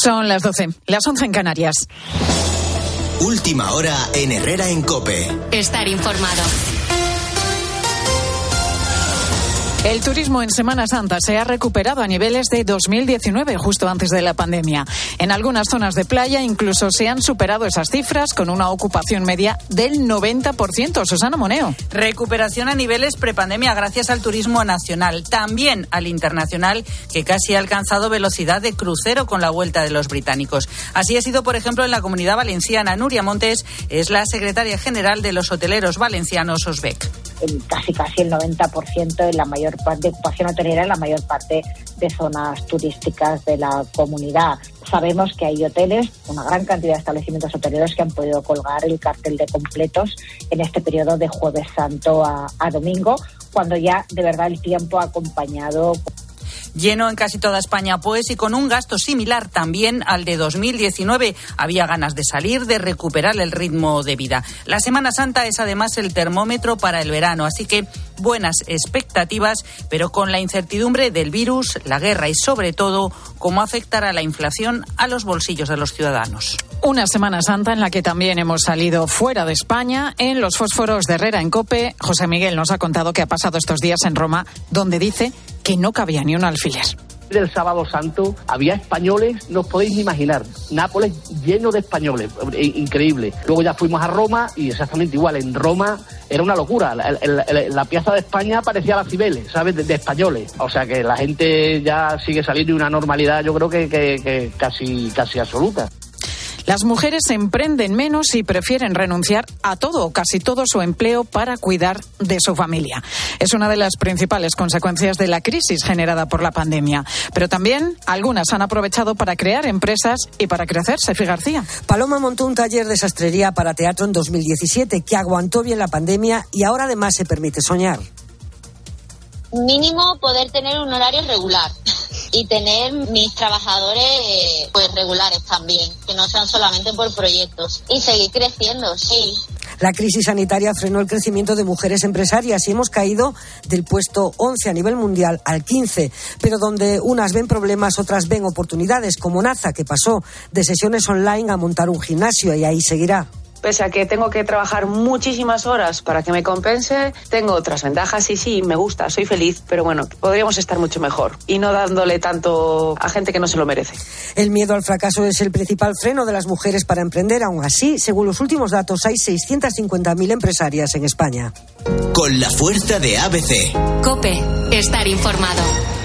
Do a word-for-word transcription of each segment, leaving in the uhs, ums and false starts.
Son las doce, las once en Canarias. Última hora en Herrera en COPE. Estar informado. El turismo en Semana Santa se ha recuperado a niveles de dos mil diecinueve, justo antes de la pandemia. En algunas zonas de playa incluso se han superado esas cifras con una ocupación media del noventa por ciento. Susana Moneo. Recuperación a niveles prepandemia gracias al turismo nacional, también al internacional, que casi ha alcanzado velocidad de crucero con la vuelta de los británicos. Así ha sido, por ejemplo, en la Comunidad Valenciana. Nuria Montes es la secretaria general de los hoteleros valencianos Osbec. Casi casi el noventa por ciento en la mayor parte de ocupación hotelera en la mayor parte de zonas turísticas de la comunidad. Sabemos que hay hoteles, una gran cantidad de establecimientos hoteleros que han podido colgar el cartel de completos en este periodo de Jueves Santo a, a domingo, cuando ya de verdad el tiempo ha acompañado. Lleno en casi toda España, pues, y con un gasto similar también al de dos mil diecinueve. Había ganas de salir, de recuperar el ritmo de vida. La Semana Santa es además el termómetro para el verano, así que buenas expectativas, pero con la incertidumbre del virus, la guerra y, sobre todo, cómo afectará la inflación a los bolsillos de los ciudadanos. Una Semana Santa en la que también hemos salido fuera de España. En los fósforos de Herrera en COPE, José Miguel nos ha contado que ha pasado estos días en Roma, donde dice que no cabía ni un alfiler. Del Sábado Santo había españoles, no os podéis ni imaginar, Nápoles lleno de españoles, increíble. Luego ya fuimos a Roma y exactamente igual, en Roma era una locura, la, la, la, la Piazza de España parecía la Cibeles, ¿sabes?, de, de españoles. O sea que la gente ya sigue saliendo de una normalidad, yo creo que, que, que casi, casi absoluta. Las mujeres emprenden menos y prefieren renunciar a todo o casi todo su empleo para cuidar de su familia. Es una de las principales consecuencias de la crisis generada por la pandemia. Pero también algunas han aprovechado para crear empresas y para crecer. Sefi García. Paloma montó un taller de sastrería para teatro en dos mil diecisiete que aguantó bien la pandemia y ahora además se permite soñar. Mínimo poder tener un horario regular y tener mis trabajadores pues regulares también, que no sean solamente por proyectos, y seguir creciendo, sí. La crisis sanitaria frenó el crecimiento de mujeres empresarias y hemos caído del puesto once a nivel mundial al quince, pero donde unas ven problemas, otras ven oportunidades, como Naza, que pasó de sesiones online a montar un gimnasio y ahí seguirá. Pese a que tengo que trabajar muchísimas horas para que me compense, tengo otras ventajas y sí, me gusta, soy feliz, pero bueno, podríamos estar mucho mejor y no dándole tanto a gente que no se lo merece. El miedo al fracaso es el principal freno de las mujeres para emprender. Aún así, según los últimos datos, hay seiscientas cincuenta mil empresarias en España. Con la fuerza de A B C. COPE, estar informado.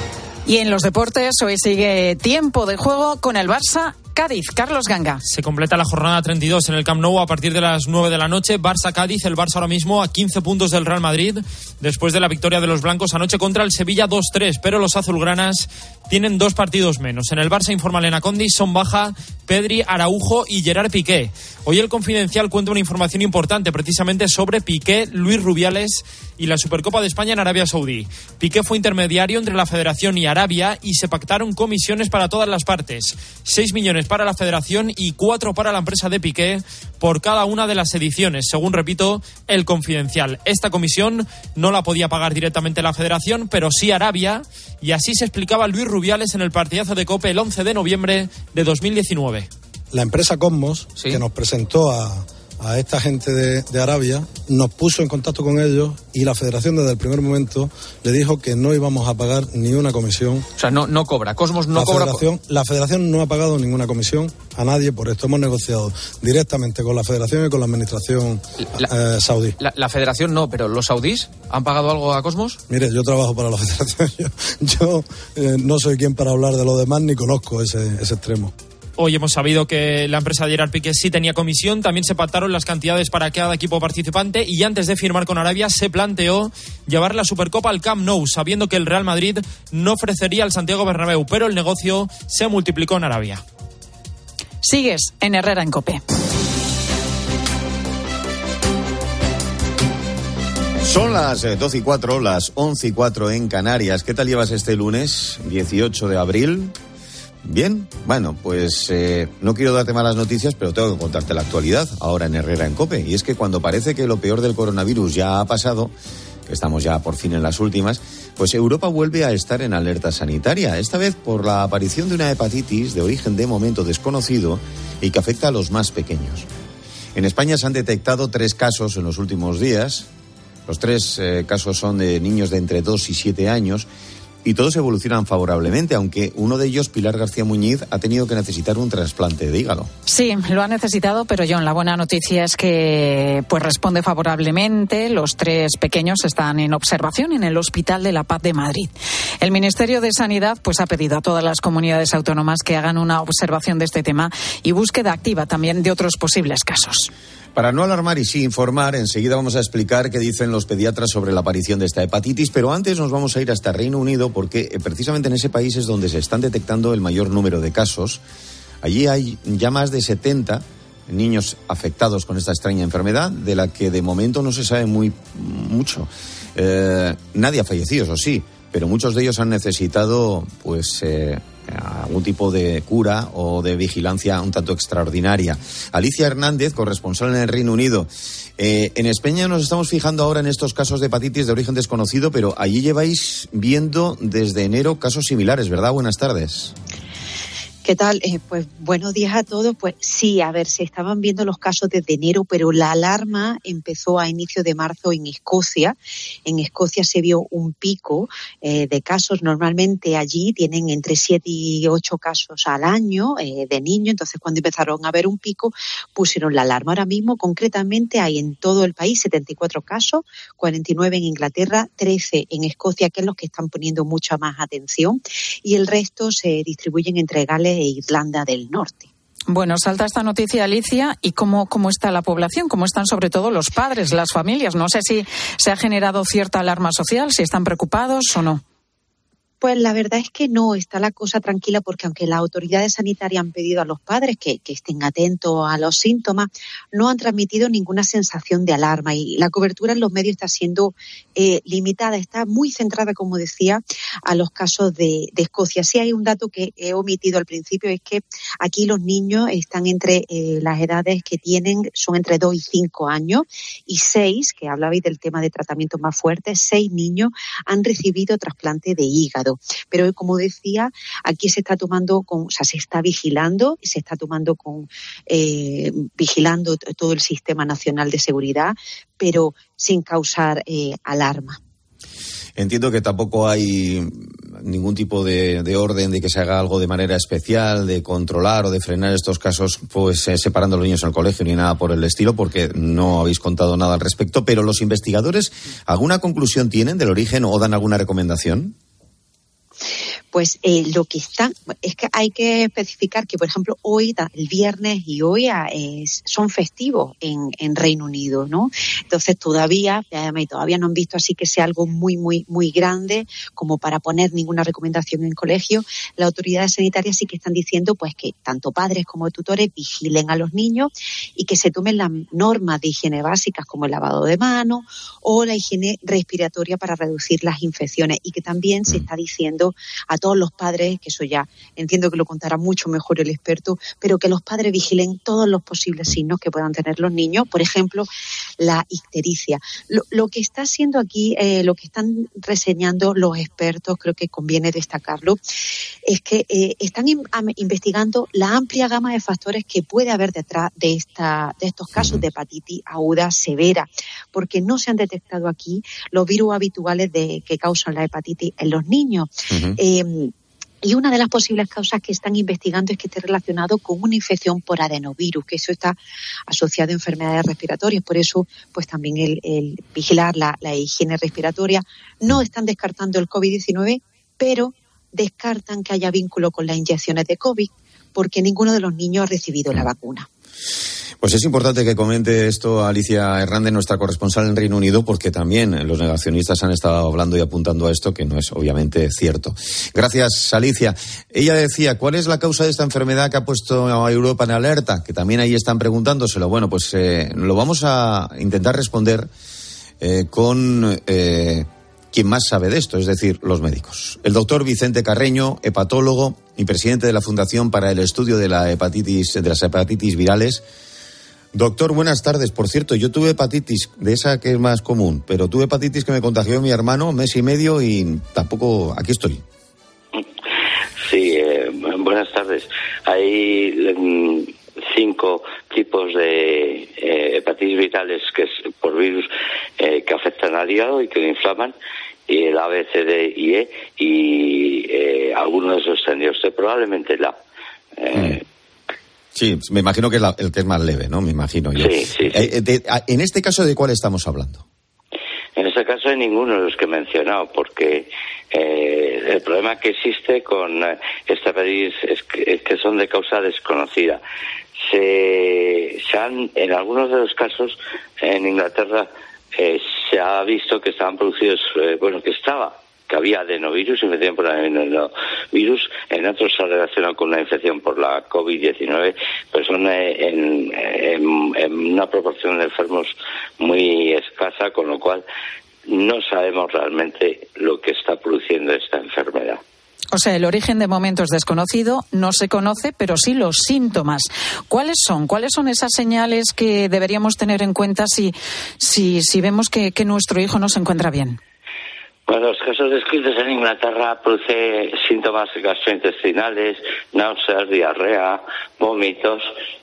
Y en los deportes, hoy sigue tiempo de juego con el Barça Cádiz. Carlos Ganga. Se completa la jornada treinta y dos en el Camp Nou a partir de las nueve de la noche. Barça-Cádiz, el Barça ahora mismo a quince puntos del Real Madrid, después de la victoria de los blancos anoche contra el Sevilla dos tres, pero los azulgranas tienen dos partidos menos. En el Barça informa Elena Condis, son baja Pedri, Araujo y Gerard Piqué. Hoy el Confidencial cuenta una información importante precisamente sobre Piqué, Luis Rubiales y la Supercopa de España en Arabia Saudí. Piqué fue intermediario entre la Federación y Arabia y se pactaron comisiones para todas las partes. seis millones para la Federación y cuatro para la empresa de Piqué por cada una de las ediciones, según, repito, el Confidencial. Esta comisión no la podía pagar directamente la Federación, pero sí Arabia, y así se explicaba Luis Rubiales en el partidazo de COPE el once de noviembre de dos mil diecinueve. La empresa Cosmos, ¿sí?, que nos presentó a, a esta gente de, de Arabia, nos puso en contacto con ellos y la Federación desde el primer momento le dijo que no íbamos a pagar ni una comisión. O sea, no, no cobra, Cosmos no la cobra. Federación, la Federación no ha pagado ninguna comisión a nadie por esto. Hemos negociado directamente con la Federación y con la administración la, eh, saudí. La, la Federación no, pero ¿los saudíes han pagado algo a Cosmos? Mire, yo trabajo para la Federación, yo, yo eh, no soy quien para hablar de lo demás ni conozco ese, ese extremo. Hoy hemos sabido que la empresa de Gerard Piqué sí tenía comisión, también se pactaron las cantidades para cada equipo participante y antes de firmar con Arabia se planteó llevar la Supercopa al Camp Nou, sabiendo que el Real Madrid no ofrecería al Santiago Bernabéu, pero el negocio se multiplicó en Arabia. Sigues en Herrera en COPE. Son las doce y cuatro, las once y cuatro en Canarias. ¿Qué tal llevas este lunes, dieciocho de abril? Bien, bueno, pues eh, no quiero darte malas noticias, pero tengo que contarte la actualidad ahora en Herrera en COPE. Y es que cuando parece que lo peor del coronavirus ya ha pasado, que estamos ya por fin en las últimas, pues Europa vuelve a estar en alerta sanitaria, esta vez por la aparición de una hepatitis de origen de momento desconocido y que afecta a los más pequeños. En España se han detectado tres casos en los últimos días. Los tres eh, casos son de niños de entre dos y siete años y todos evolucionan favorablemente, aunque uno de ellos, Pilar García Muñiz, ha tenido que necesitar un trasplante de hígado. Sí, lo ha necesitado, pero John, la buena noticia es que pues responde favorablemente. Los tres pequeños están en observación en el Hospital de la Paz de Madrid. El Ministerio de Sanidad pues ha pedido a todas las comunidades autónomas que hagan una observación de este tema y búsqueda activa también de otros posibles casos. Para no alarmar y sí informar, enseguida vamos a explicar qué dicen los pediatras sobre la aparición de esta hepatitis, pero antes nos vamos a ir hasta Reino Unido porque eh, precisamente en ese país es donde se están detectando el mayor número de casos. Allí hay ya más de setenta niños afectados con esta extraña enfermedad, de la que de momento no se sabe muy mucho. Eh, nadie ha fallecido, eso sí, pero muchos de ellos han necesitado pues eh, algún tipo de cura o de vigilancia un tanto extraordinaria. Alicia Hernández, corresponsal en el Reino Unido. Eh, en España nos estamos fijando ahora en estos casos de hepatitis de origen desconocido, pero allí lleváis viendo desde enero casos similares, ¿verdad? Buenas tardes. ¿Qué tal? Eh, pues buenos días a todos. Pues sí, a ver, se estaban viendo los casos desde enero, pero la alarma empezó a inicio de marzo en Escocia. En Escocia se vio un pico eh, de casos. Normalmente allí tienen entre siete y ocho casos al año eh, de niños. Entonces, cuando empezaron a ver un pico, pusieron la alarma. Ahora mismo, concretamente, hay en todo el país setenta y cuatro casos, cuarenta y nueve en Inglaterra, trece en Escocia, que es los que están poniendo mucha más atención, y el resto se distribuyen entre Gales e Irlanda del Norte. Bueno, salta esta noticia, Alicia, y cómo, cómo está la población, cómo están sobre todo los padres, las familias. No sé si se ha generado cierta alarma social, si están preocupados o no. Pues la verdad es que no, está la cosa tranquila porque aunque las autoridades sanitarias han pedido a los padres que, que estén atentos a los síntomas, no han transmitido ninguna sensación de alarma y la cobertura en los medios está siendo eh, limitada, está muy centrada, como decía, a los casos de, de Escocia. Sí hay un dato que he omitido al principio, es que aquí los niños están entre eh, las edades que tienen, son entre dos y cinco años y seis, que hablabais del tema de tratamientos más fuertes, seis niños han recibido trasplante de hígado. Pero como decía, aquí se está tomando, con, o sea, se está vigilando, se está tomando con, eh, vigilando todo el sistema nacional de seguridad, pero sin causar eh, alarma. Entiendo que tampoco hay ningún tipo de, de orden de que se haga algo de manera especial, de controlar o de frenar estos casos, pues eh, separando a los niños en el colegio ni nada por el estilo, porque no habéis contado nada al respecto. Pero los investigadores, ¿alguna conclusión tienen del origen o dan alguna recomendación? Pues eh, lo que está, es que hay que especificar que, por ejemplo, hoy, el viernes y hoy eh, son festivos en, en Reino Unido, ¿no? Entonces todavía, todavía no han visto así que sea algo muy, muy, muy grande como para poner ninguna recomendación en colegio. Las autoridades sanitarias sí que están diciendo pues que tanto padres como tutores vigilen a los niños y que se tomen las normas de higiene básicas como el lavado de manos o la higiene respiratoria para reducir las infecciones y que también se está diciendo a todos los padres, que eso ya entiendo que lo contará mucho mejor el experto, pero que los padres vigilen todos los posibles signos que puedan tener los niños, por ejemplo, la ictericia. Lo, lo que está haciendo aquí, eh, lo que están reseñando los expertos, creo que conviene destacarlo, es que eh, están in, am, investigando la amplia gama de factores que puede haber detrás de, esta, de estos casos de hepatitis aguda severa, porque no se han detectado aquí los virus habituales de, que causan la hepatitis en los niños. Uh-huh. Eh, Y una de las posibles causas que están investigando es que esté relacionado con una infección por adenovirus, que eso está asociado a enfermedades respiratorias. Por eso, pues también el, el vigilar la, la higiene respiratoria. No están descartando el covid diecinueve, pero descartan que haya vínculo con las inyecciones de COVID, porque ninguno de los niños ha recibido la vacuna. Pues es importante que comente esto Alicia Hernández, nuestra corresponsal en Reino Unido, porque también los negacionistas han estado hablando y apuntando a esto, que no es obviamente cierto. Gracias, Alicia. Ella decía, ¿cuál es la causa de esta enfermedad que ha puesto a Europa en alerta? Que también ahí están preguntándoselo. Bueno, pues eh, lo vamos a intentar responder eh, con eh, quien más sabe de esto, es decir, los médicos. El doctor Vicente Carreño, hepatólogo y presidente de la Fundación para el Estudio de la Hepatitis, de las Hepatitis Virales. Doctor, buenas tardes. Por cierto, yo tuve hepatitis, de esa que es más común, pero tuve hepatitis que me contagió mi hermano, mes y medio, y tampoco... Aquí estoy. Sí, eh, buenas tardes. Hay mm, cinco tipos de eh, hepatitis virales que es por virus eh, que afectan al hígado y que lo inflaman, y el A, B, C, D y E, y eh, algunos de esos tendría usted probablemente la... Eh, mm. Sí, me imagino que es la, el que es más leve, ¿no? Me imagino yo. Sí, sí, sí. Eh, de, en este caso, ¿de cuál estamos hablando? En este caso, de ninguno de los que he mencionado, porque eh, el problema que existe con eh, esta hepatitis es que, es que son de causa desconocida. Se, se han, en algunos de los casos, en Inglaterra, eh, se ha visto que estaban producidos, eh, bueno, que estaba... que había adenovirus, infección por adenovirus, en otros se ha relacionado con la infección por la COVID diecinueve, pero son en, en, en una proporción de enfermos muy escasa, con lo cual no sabemos realmente lo que está produciendo esta enfermedad. O sea, el origen de momento es desconocido, no se conoce, pero sí los síntomas. ¿Cuáles son? ¿Cuáles son esas señales que deberíamos tener en cuenta si, si, si vemos que, que nuestro hijo no se encuentra bien? Bueno, los casos descritos en Inglaterra produce síntomas gastrointestinales, náuseas, diarrea, vómitos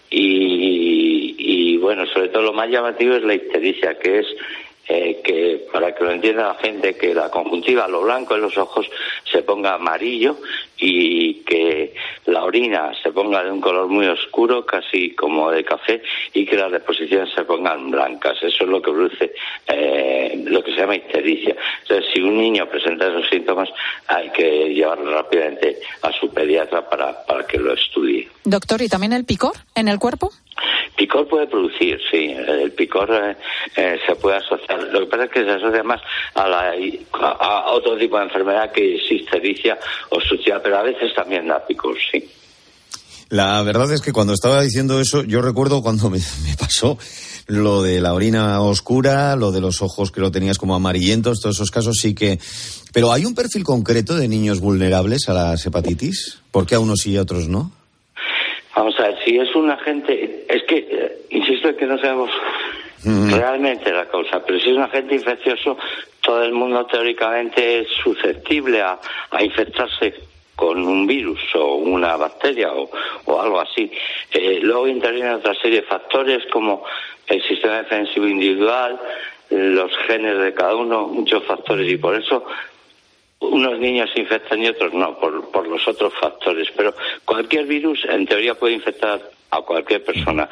y, y, bueno, sobre todo lo más llamativo es la ictericia, que es eh, que, para que lo entienda la gente, que la conjuntiva, lo blanco de los ojos, se ponga amarillo y que la orina se ponga de un color muy oscuro, casi como de café, y que las deposiciones se pongan blancas. Eso es lo que produce eh, lo que se llama ictericia. Entonces, si un niño presenta esos síntomas, hay que llevarlo rápidamente a su pediatra para, para que lo estudie. Doctor, ¿y también el picor en el cuerpo? Picor puede producir, sí. El picor eh, eh, se puede asociar. Lo que pasa es que se asocia más a, la, a, a otro tipo de enfermedad que es ictericia o suciedad, pero a veces también da picor, sí. La verdad es que cuando estaba diciendo eso, yo recuerdo cuando me, me pasó lo de la orina oscura, lo de los ojos que lo tenías como amarillentos, todos esos casos sí que... Pero ¿hay un perfil concreto de niños vulnerables a las hepatitis? ¿Por qué a unos sí y a otros no? Vamos a ver, si es un agente... Es que, eh, insisto, en que no sabemos mm. realmente la causa, pero si es un agente infeccioso, todo el mundo teóricamente es susceptible a, a infectarse con un virus o una bacteria o, o algo así. Eh, luego intervienen otra serie de factores como el sistema defensivo individual, los genes de cada uno, muchos factores, y por eso unos niños se infectan y otros no, por, por los otros factores. Pero cualquier virus, en teoría, puede infectar a cualquier persona.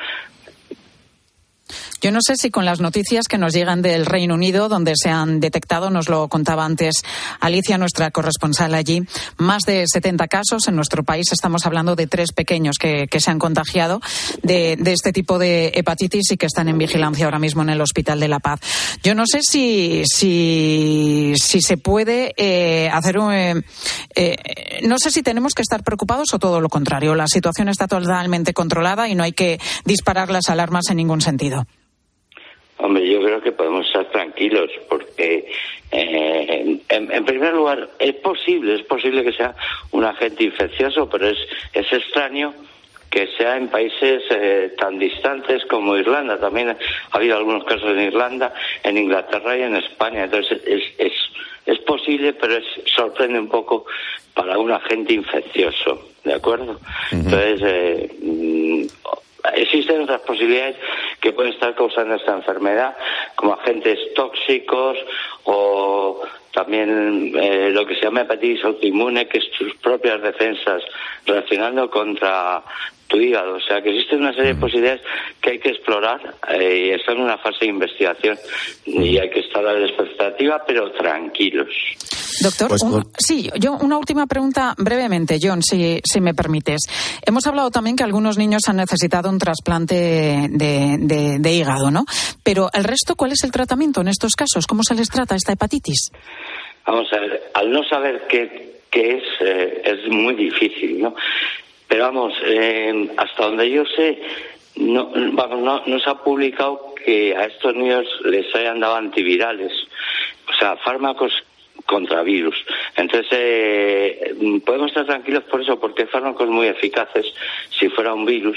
Yo no sé si con las noticias que nos llegan del Reino Unido, donde se han detectado, nos lo contaba antes Alicia, nuestra corresponsal allí, más de setenta casos. En nuestro país estamos hablando de tres pequeños que, que se han contagiado de, de este tipo de hepatitis y que están en vigilancia ahora mismo en el Hospital de la Paz. Yo no sé si, si, si se puede eh, hacer un... Eh, eh, no sé si tenemos que estar preocupados o todo lo contrario. La situación está totalmente controlada y no hay que disparar las alarmas en ningún sentido. Hombre, yo creo que podemos estar tranquilos porque, eh, en, en primer lugar, es posible, es posible que sea un agente infeccioso, pero es, es extraño que sea en países eh, tan distantes como Irlanda. También ha habido algunos casos en Irlanda, en Inglaterra y en España. Entonces, es, es, es posible, pero es, sorprende un poco para un agente infeccioso, ¿de acuerdo? Uh-huh. Entonces, eh, mm, existen otras posibilidades que pueden estar causando esta enfermedad, como agentes tóxicos o también eh, lo que se llama hepatitis autoinmune, que es tus propias defensas reaccionando contra tu hígado. O sea, que existen una serie de posibilidades que hay que explorar eh, y están en una fase de investigación y hay que estar a la expectativa, pero tranquilos. Doctor, pues, un, sí, yo una última pregunta brevemente, John, si, si me permites. Hemos hablado también que algunos niños han necesitado un trasplante de, de, de hígado, ¿no? Pero el resto, ¿cuál es el tratamiento en estos casos? ¿Cómo se les trata esta hepatitis? Vamos a ver, al no saber qué, qué es, eh, es muy difícil, ¿no? Pero vamos, eh, hasta donde yo sé, no, vamos, no, no se ha publicado que a estos niños les hayan dado antivirales. O sea, fármacos contra virus. Entonces, eh, podemos estar tranquilos por eso, porque hay fármacos muy eficaces. Si fuera un virus,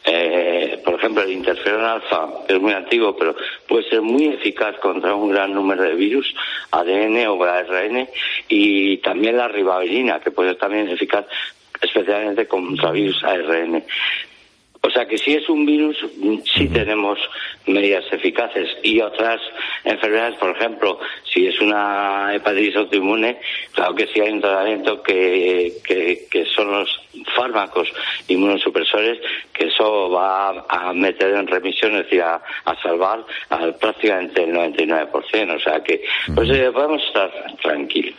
eh, por ejemplo, el interferón alfa es muy antiguo, pero puede ser muy eficaz contra un gran número de virus, A D N o A R N, y también la ribavirina, que puede ser también eficaz especialmente contra virus A R N. O sea que si es un virus, sí tenemos medidas eficaces. Y otras enfermedades, por ejemplo, si es una hepatitis autoinmune, claro que sí hay un tratamiento que, que, que son los fármacos inmunosupresores, que eso va a meter en remisión, es decir, a, a salvar al prácticamente el noventa y nueve por ciento. O sea que pues eh, podemos estar tranquilos.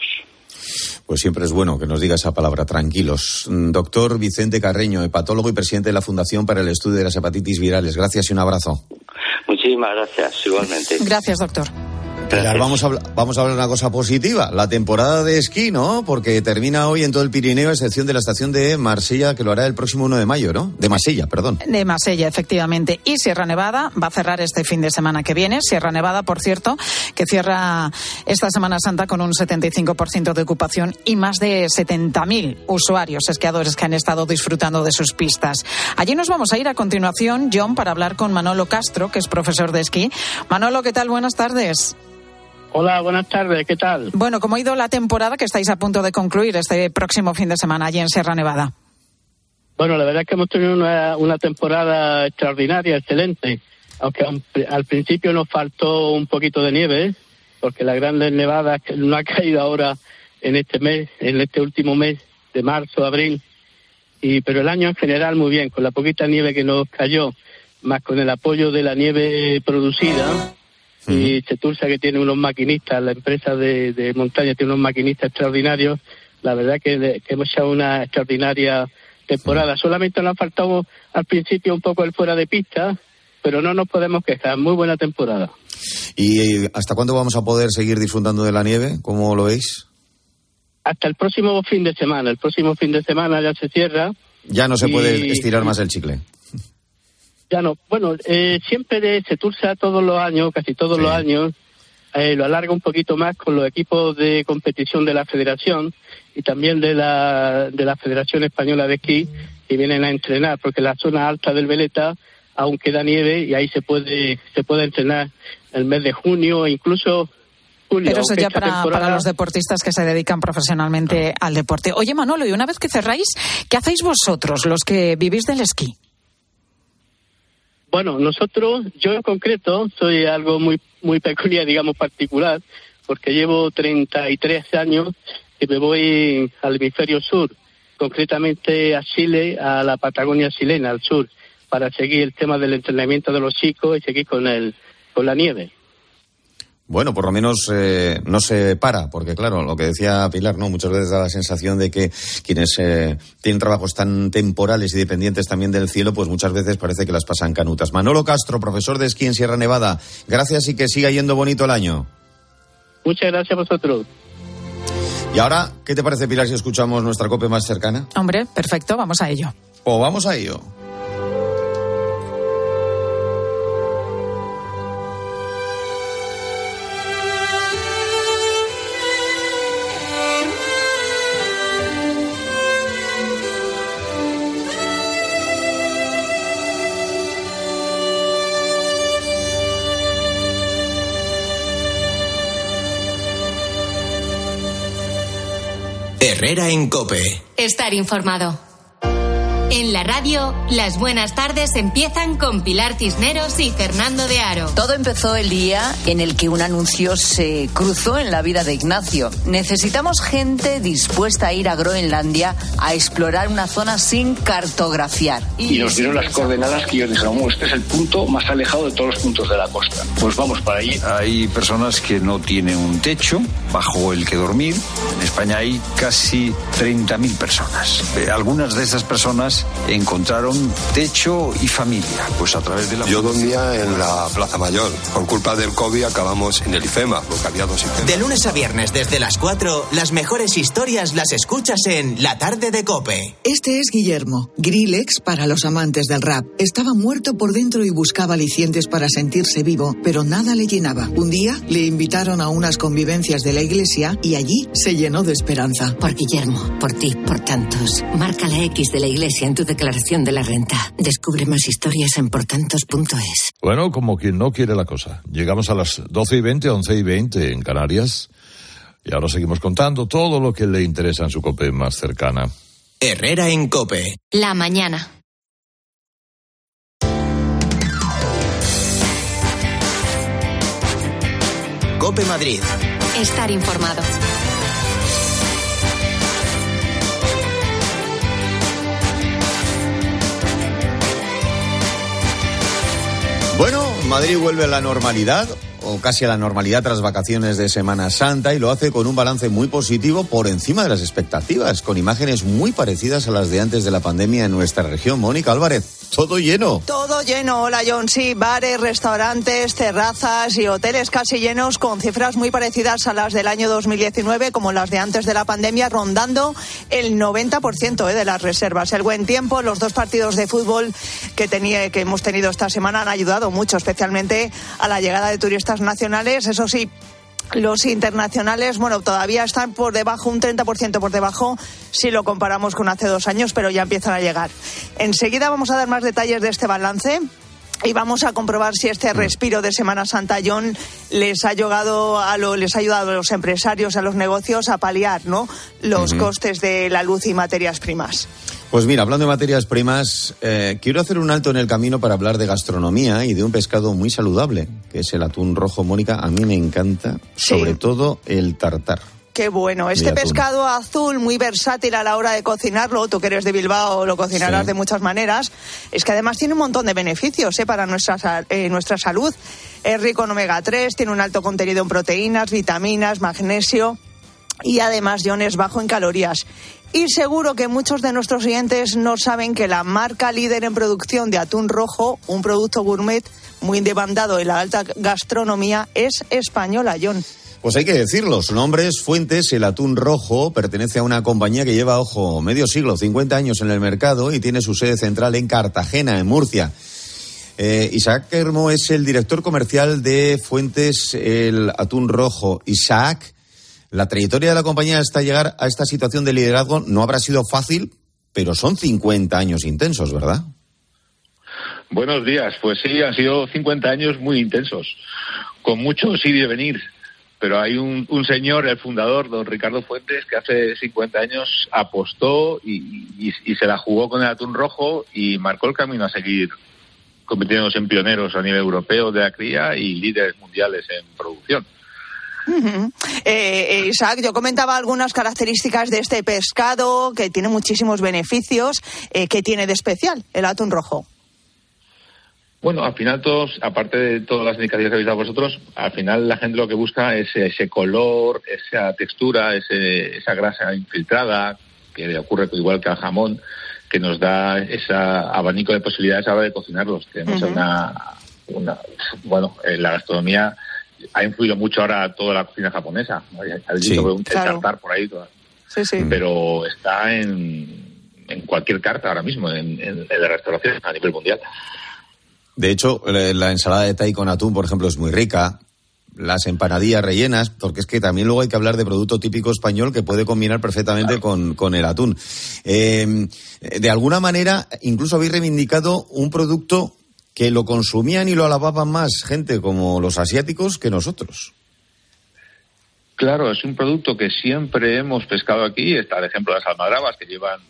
Pues siempre es bueno que nos diga esa palabra, tranquilos. Doctor Vicente Carreño, hepatólogo y presidente de la Fundación para el Estudio de las Hepatitis Virales. Gracias y un abrazo. Muchísimas gracias, igualmente. Gracias, doctor. Pilar, vamos a, vamos a hablar de una cosa positiva. La temporada de esquí, ¿no? Porque termina hoy en todo el Pirineo, a excepción de la estación de Marsella, que lo hará el próximo uno de mayo, ¿no? De Marsella, perdón. De Marsella, efectivamente. Y Sierra Nevada va a cerrar este fin de semana que viene. Sierra Nevada, por cierto, que cierra esta Semana Santa con un setenta y cinco por ciento de ocupación y más de setenta mil usuarios esquiadores que han estado disfrutando de sus pistas. Allí nos vamos a ir a continuación, John, para hablar con Manolo Castro, que es profesor de esquí. Manolo, ¿qué tal? Buenas tardes. Hola, buenas tardes, ¿qué tal? Bueno, ¿cómo ha ido la temporada que estáis a punto de concluir este próximo fin de semana allí en Sierra Nevada? Bueno, la verdad es que hemos tenido una, una temporada extraordinaria, excelente, aunque al principio nos faltó un poquito de nieve, porque las grandes nevadas que no ha caído ahora en este mes, en este último mes de marzo, abril, y pero el año en general muy bien, con la poquita nieve que nos cayó, más con el apoyo de la nieve producida. Y Cetursa, que tiene unos maquinistas, la empresa de, de montaña tiene unos maquinistas extraordinarios. La verdad que, que hemos hecho una extraordinaria temporada. Solamente nos ha faltado al principio un poco el fuera de pista, pero no nos podemos quejar. Muy buena temporada. ¿Y hasta cuándo vamos a poder seguir disfrutando de la nieve? ¿Cómo lo veis? Hasta el próximo fin de semana. El próximo fin de semana ya se cierra. Ya no se y... puede estirar más el chicle. Ya no, bueno, eh, siempre de Cetursa todos los años, casi todos sí. los años, eh, lo alarga un poquito más con los equipos de competición de la Federación y también de la de la Federación Española de Esquí, que vienen a entrenar, porque la zona alta del Veleta aún queda nieve y ahí se puede se puede entrenar el mes de junio e incluso julio. Pero eso ya para, temporada... para los deportistas que se dedican profesionalmente al deporte. Oye, Manolo, y una vez que cerráis, ¿qué hacéis vosotros, los que vivís del esquí? Bueno, nosotros, yo en concreto, soy algo muy muy peculiar, digamos, particular, porque llevo treinta y tres años que me voy al hemisferio sur, concretamente a Chile, a la Patagonia chilena, al sur, para seguir el tema del entrenamiento de los chicos y seguir con el con la nieve. Bueno, por lo menos eh, no se para, porque claro, lo que decía Pilar, ¿no? Muchas veces da la sensación de que quienes eh, tienen trabajos tan temporales y dependientes también del cielo, pues muchas veces parece que las pasan canutas. Manolo Castro, profesor de esquí en Sierra Nevada, gracias y que siga yendo bonito el año. Muchas gracias a vosotros. Y ahora, ¿qué te parece, Pilar, si escuchamos nuestra COPE más cercana? Hombre, perfecto, vamos a ello. Pues vamos a ello. Herrera en COPE. Estar informado. En la radio, las buenas tardes empiezan con Pilar Cisneros y Fernando de Aro. Todo empezó el día en el que un anuncio se cruzó en la vida de Ignacio. Necesitamos gente dispuesta a ir a Groenlandia a explorar una zona sin cartografiar. Y, y nos dieron las coordenadas que ellos dijeron, oh, este es el punto más alejado de todos los puntos de la costa. Pues vamos para allí. Hay personas que no tienen un techo bajo el que dormir. En España hay casi treinta mil personas. Algunas de esas personas personas encontraron techo y familia, pues a través de la... Yo dormía en la Plaza Mayor. Por culpa del COVID acabamos en el IFEMA, porque había dos IFEMA. De lunes a viernes desde las cuatro, las mejores historias las escuchas en La Tarde de COPE. Este es Guillermo, Grillex para los amantes del rap. Estaba muerto por dentro y buscaba alicientes para sentirse vivo, pero nada le llenaba. Un día le invitaron a unas convivencias de la iglesia y allí se llenó de esperanza. Por Guillermo, por ti, por tantos. Marca la X de la iglesia en tu declaración de la renta. Descubre más historias en portantos punto es. Bueno, como quien no quiere la cosa. Llegamos a las doce y veinte, once y veinte en Canarias. Y ahora seguimos contando todo lo que le interesa en su COPE más cercana. Herrera en COPE. La mañana. COPE Madrid. Estar informado. Bueno, Madrid vuelve a la normalidad, o casi a la normalidad tras vacaciones de Semana Santa, y lo hace con un balance muy positivo por encima de las expectativas, con imágenes muy parecidas a las de antes de la pandemia en nuestra región. Mónica Álvarez, todo lleno. Todo lleno, hola John, sí, bares, restaurantes, terrazas y hoteles casi llenos, con cifras muy parecidas a las del año dos mil diecinueve, como las de antes de la pandemia, rondando el noventa por ciento eh, de las reservas. El buen tiempo, los dos partidos de fútbol que, tenía, que hemos tenido esta semana han ayudado mucho, especialmente a la llegada de turistas nacionales. Eso sí, los internacionales, bueno, todavía están por debajo, un treinta por ciento por debajo, si lo comparamos con hace dos años, pero ya empiezan a llegar. Enseguida vamos a dar más detalles de este balance y vamos a comprobar si este respiro de Semana Santa, John, les ha ayudado a, lo, les ha ayudado a los empresarios, a los negocios a paliar, ¿no?, los uh-huh. costes de la luz y materias primas. Pues mira, hablando de materias primas, eh, quiero hacer un alto en el camino para hablar de gastronomía y de un pescado muy saludable, que es el atún rojo. Mónica, a mí me encanta, sí. sobre todo el tartar. Qué bueno. Este pescado azul, muy versátil a la hora de cocinarlo, tú que eres de Bilbao lo cocinarás sí. de muchas maneras, es que además tiene un montón de beneficios eh, para nuestra, eh, nuestra salud. Es rico en omega tres, tiene un alto contenido en proteínas, vitaminas, magnesio y además, John, es bajo en calorías. Y seguro que muchos de nuestros oyentes no saben que la marca líder en producción de atún rojo, un producto gourmet muy demandado en la alta gastronomía, es española, John. Pues hay que decirlo, su nombre es Fuentes, el atún rojo pertenece a una compañía que lleva, ojo, medio siglo, cincuenta años en el mercado y tiene su sede central en Cartagena, en Murcia. Eh, Isaac Hermo es el director comercial de Fuentes, el atún rojo. Isaac, la trayectoria de la compañía hasta llegar a esta situación de liderazgo no habrá sido fácil, pero son cincuenta años intensos, ¿verdad? Buenos días. Pues sí, han sido cincuenta años muy intensos, con mucho ir y venir. Pero hay un, un señor, el fundador, don Ricardo Fuentes, que hace cincuenta años apostó y, y, y se la jugó con el atún rojo y marcó el camino a seguir convirtiéndose en pioneros a nivel europeo de la cría y líderes mundiales en producción. Uh-huh. Eh, Isaac, yo comentaba algunas características de este pescado que tiene muchísimos beneficios. Eh, ¿Qué tiene de especial el atún rojo? Bueno, al final todos, aparte de todas las indicaciones que habéis dado vosotros, al final la gente lo que busca es ese color, esa textura, ese, esa grasa infiltrada, que le ocurre igual que al jamón, que nos da ese abanico de posibilidades a la hora de cocinarlos. Tenemos uh-huh. una, una, bueno, en la gastronomía ha influido mucho ahora toda la cocina japonesa. Habéis sí. visto un claro. tartar por ahí, toda. Sí, sí. Pero está en, en cualquier carta ahora mismo, en, en, en la restauración a nivel mundial. De hecho, la ensalada de Thai con atún, por ejemplo, es muy rica. Las empanadillas rellenas, porque es que también luego hay que hablar de producto típico español que puede combinar perfectamente claro. con, con el atún. Eh, de alguna manera, incluso habéis reivindicado un producto que lo consumían y lo alababan más gente como los asiáticos que nosotros. Claro, es un producto que siempre hemos pescado aquí. Está el ejemplo de las almadrabas, que llevan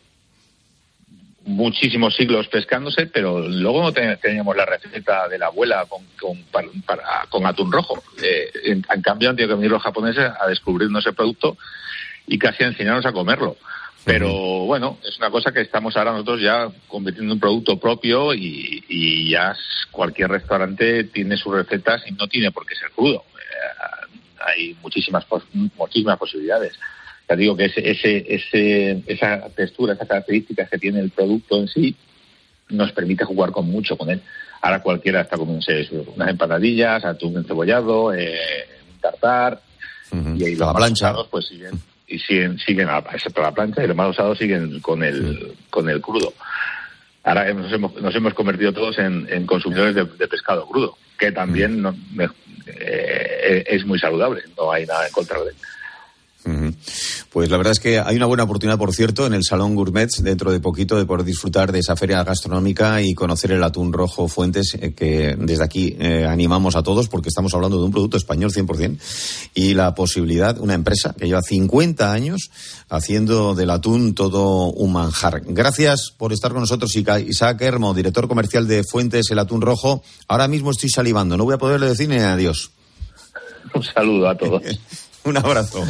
muchísimos siglos pescándose, pero luego no ten, teníamos la receta de la abuela con, con, para, para, con atún rojo. Eh, en, en cambio han tenido que venir los japoneses a descubrirnos ese producto y casi a enseñarnos a comerlo. Pero uh-huh. bueno, es una cosa que estamos ahora nosotros ya convirtiendo en un producto propio y, y ya cualquier restaurante tiene sus recetas y no tiene por qué ser crudo. Eh, hay muchísimas, muchísimas posibilidades. Ya digo que ese, ese, ese, esa textura, esas características que tiene el producto en sí, nos permite jugar con mucho con él. Ahora cualquiera está comiéndose unas empanadillas, atún encebollado, eh, un tartar, uh-huh. y ahí los la más plancha. usados pues siguen, y siguen, siguen a, excepto la plancha, y los más usados siguen con el, uh-huh. con el crudo. Ahora nos hemos, nos hemos convertido todos en, en consumidores de, de pescado crudo, que también no, eh, es muy saludable, no hay nada en contra de él. Uh-huh. Pues la verdad es que hay una buena oportunidad, por cierto, en el Salón Gourmet dentro de poquito de poder disfrutar de esa feria gastronómica y conocer el atún rojo Fuentes, eh, que desde aquí eh, animamos a todos porque estamos hablando de un producto español cien por ciento y la posibilidad, una empresa que lleva cincuenta años haciendo del atún todo un manjar. Gracias por estar con nosotros, Isaac Hermo, director comercial de Fuentes, el atún rojo. Ahora mismo estoy salivando, no voy a poderle decir ni adiós. Un saludo a todos. Un abrazo.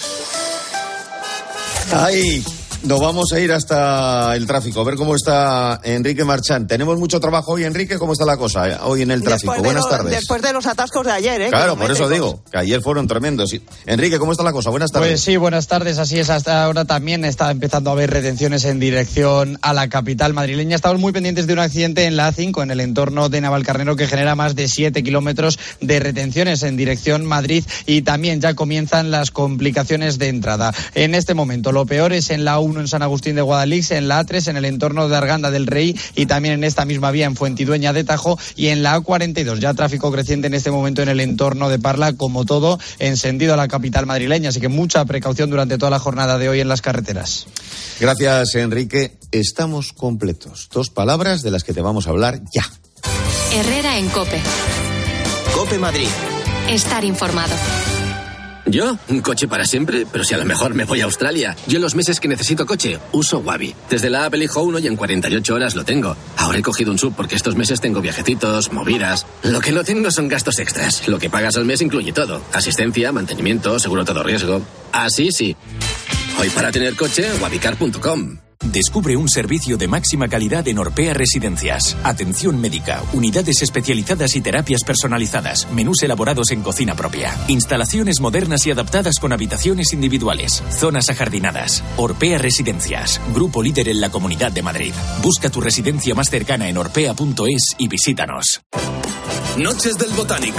Ay, nos vamos a ir hasta el tráfico, a ver cómo está Enrique Marchán. Tenemos mucho trabajo hoy, Enrique, ¿cómo está la cosa eh? hoy en el tráfico? De Buenas lo, tardes. Después de los atascos de ayer, ¿eh? Claro, por eso digo, que ayer fueron tremendos. Enrique, ¿cómo está la cosa? Buenas tardes. Pues sí, buenas tardes, así es. Hasta ahora también está empezando a haber retenciones en dirección a la capital madrileña. Estamos muy pendientes de un accidente en la A cinco, en el entorno de Navalcarnero, que genera más de siete kilómetros de retenciones en dirección Madrid, y también ya comienzan las complicaciones de entrada. En este momento, lo peor es en la A uno en San Agustín de Guadalix, en la A tres en el entorno de Arganda del Rey, y también en esta misma vía en Fuentidueña de Tajo, y en la A cuarenta y dos ya tráfico creciente en este momento en el entorno de Parla, como todo en sentido a la capital madrileña, así que mucha precaución durante toda la jornada de hoy en las carreteras. Gracias, Enrique. Estamos completos. Dos palabras de las que te vamos a hablar ya. Herrera en COPE. COPE Madrid. Estar informado. ¿Yo? ¿Un coche para siempre? Pero si a lo mejor me voy a Australia. Yo en los meses que necesito coche, uso Wabi. Desde la app elijo uno y en cuarenta y ocho horas lo tengo. Ahora he cogido un sub porque estos meses tengo viajecitos, movidas. Lo que no tengo son gastos extras. Lo que pagas al mes incluye todo. Asistencia, mantenimiento, seguro todo riesgo. Así sí. Hoy para tener coche, wabicar punto com. Descubre un servicio de máxima calidad en Orpea Residencias. Atención médica, unidades especializadas y terapias personalizadas, menús elaborados en cocina propia, instalaciones modernas y adaptadas con habitaciones individuales, zonas ajardinadas. Orpea Residencias, grupo líder en la Comunidad de Madrid. Busca tu residencia más cercana en orpea punto es y visítanos. Noches del Botánico.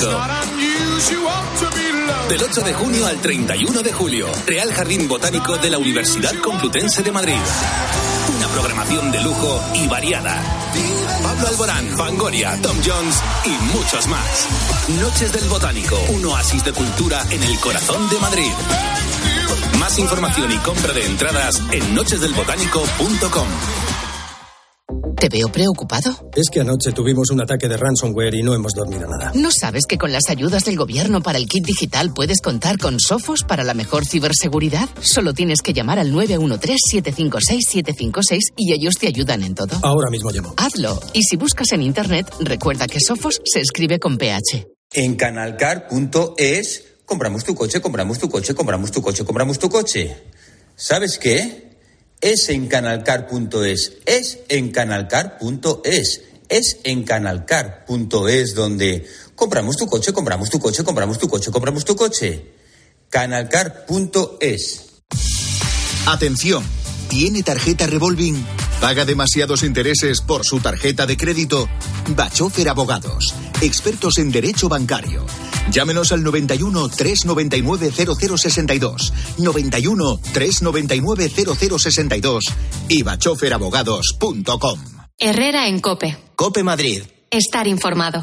Del ocho de junio al treinta y uno de julio, Real Jardín Botánico de la Universidad Complutense de Madrid. Una programación de lujo y variada. Pablo Alborán, Fangoria, Tom Jones y muchos más. Noches del Botánico, un oasis de cultura en el corazón de Madrid. Más información y compra de entradas en noches del botánico punto com. ¿Te veo preocupado? Es que anoche tuvimos un ataque de ransomware y no hemos dormido nada. ¿No sabes que con las ayudas del gobierno para el kit digital puedes contar con Sophos para la mejor ciberseguridad? Solo tienes que llamar al nueve uno tres, siete cinco seis, siete cinco seis y ellos te ayudan en todo. Ahora mismo llamo. Hazlo. Y si buscas en internet, recuerda que Sophos se escribe con P H. En canalcar punto es compramos tu coche, compramos tu coche, compramos tu coche, compramos tu coche. ¿Sabes qué? Es en canalcar punto es, es en canalcar punto es, es en canalcar punto es donde compramos tu coche, compramos tu coche, compramos tu coche, compramos tu coche. canalcar punto es. Atención, ¿tiene tarjeta revolving? ¿Paga demasiados intereses por su tarjeta de crédito? Bachofer Abogados, expertos en derecho bancario. Llámenos al noventa y uno, trescientos noventa y nueve, cero cero sesenta y dos, noventa y uno, trescientos noventa y nueve, cero cero sesenta y dos y bachofer abogados punto com. Herrera en COPE. COPE Madrid. Estar informado.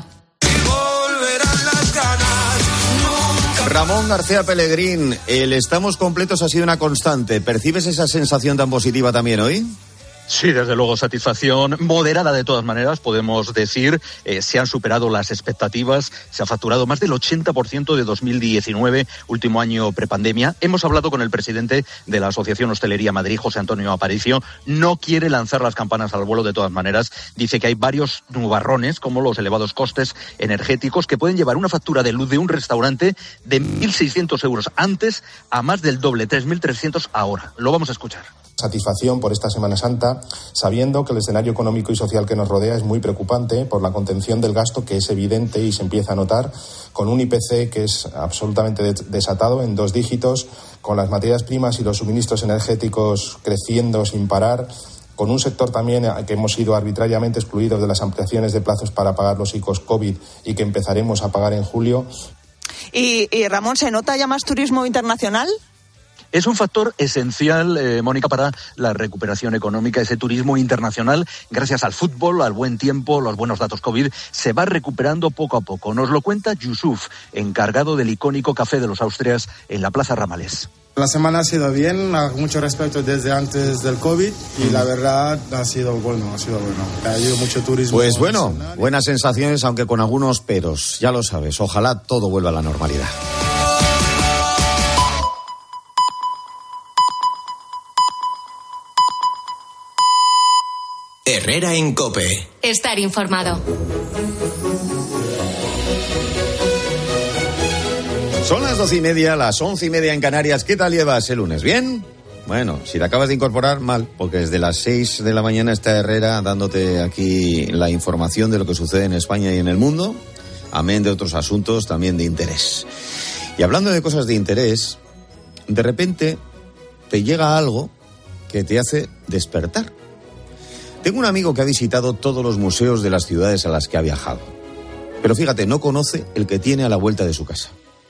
Ramón García Pellegrín, el estamos completos ha sido una constante. ¿Percibes esa sensación tan positiva también hoy? Sí, desde luego, satisfacción moderada de todas maneras, podemos decir. Eh, se han superado las expectativas, se ha facturado más del ochenta por ciento de dos mil diecinueve, último año prepandemia. Hemos hablado con el presidente de la Asociación Hostelería Madrid, José Antonio Aparicio. No quiere lanzar las campanas al vuelo de todas maneras. Dice que hay varios nubarrones, como los elevados costes energéticos, que pueden llevar una factura de luz de un restaurante de mil seiscientos euros antes a más del doble, tres mil trescientos ahora. Lo vamos a escuchar. Satisfacción por esta Semana Santa, sabiendo que el escenario económico y social que nos rodea es muy preocupante por la contención del gasto, que es evidente y se empieza a notar, con un I P C que es absolutamente desatado en dos dígitos, con las materias primas y los suministros energéticos creciendo sin parar, con un sector también que hemos sido arbitrariamente excluidos de las ampliaciones de plazos para pagar los I C Os COVID y que empezaremos a pagar en julio. Y, y Ramón, ¿se nota ya más turismo internacional? Es un factor esencial, eh, Mónica, para la recuperación económica. Ese turismo internacional, gracias al fútbol, al buen tiempo, los buenos datos COVID, se va recuperando poco a poco. Nos lo cuenta Yusuf, encargado del icónico Café de los Austrias en la Plaza Ramales. La semana ha sido bien, a mucho respecto desde antes del COVID y la verdad ha sido bueno, ha sido bueno. Ha habido mucho turismo. Pues bueno, buenas sensaciones, aunque con algunos peros. Ya lo sabes, ojalá todo vuelva a la normalidad. Herrera en COPE. Estar informado. Son las doce y media, las once y media en Canarias. ¿Qué tal llevas el lunes? ¿Bien? Bueno, si te acabas de incorporar, mal, porque desde las seis de la mañana está Herrera dándote aquí la información de lo que sucede en España y en el mundo, amén de otros asuntos también de interés. Y hablando de cosas de interés, de repente te llega algo que te hace despertar. Tengo un amigo que ha visitado todos los museos de las ciudades a las que ha viajado. Pero fíjate, no conoce el que tiene a la vuelta de su casa.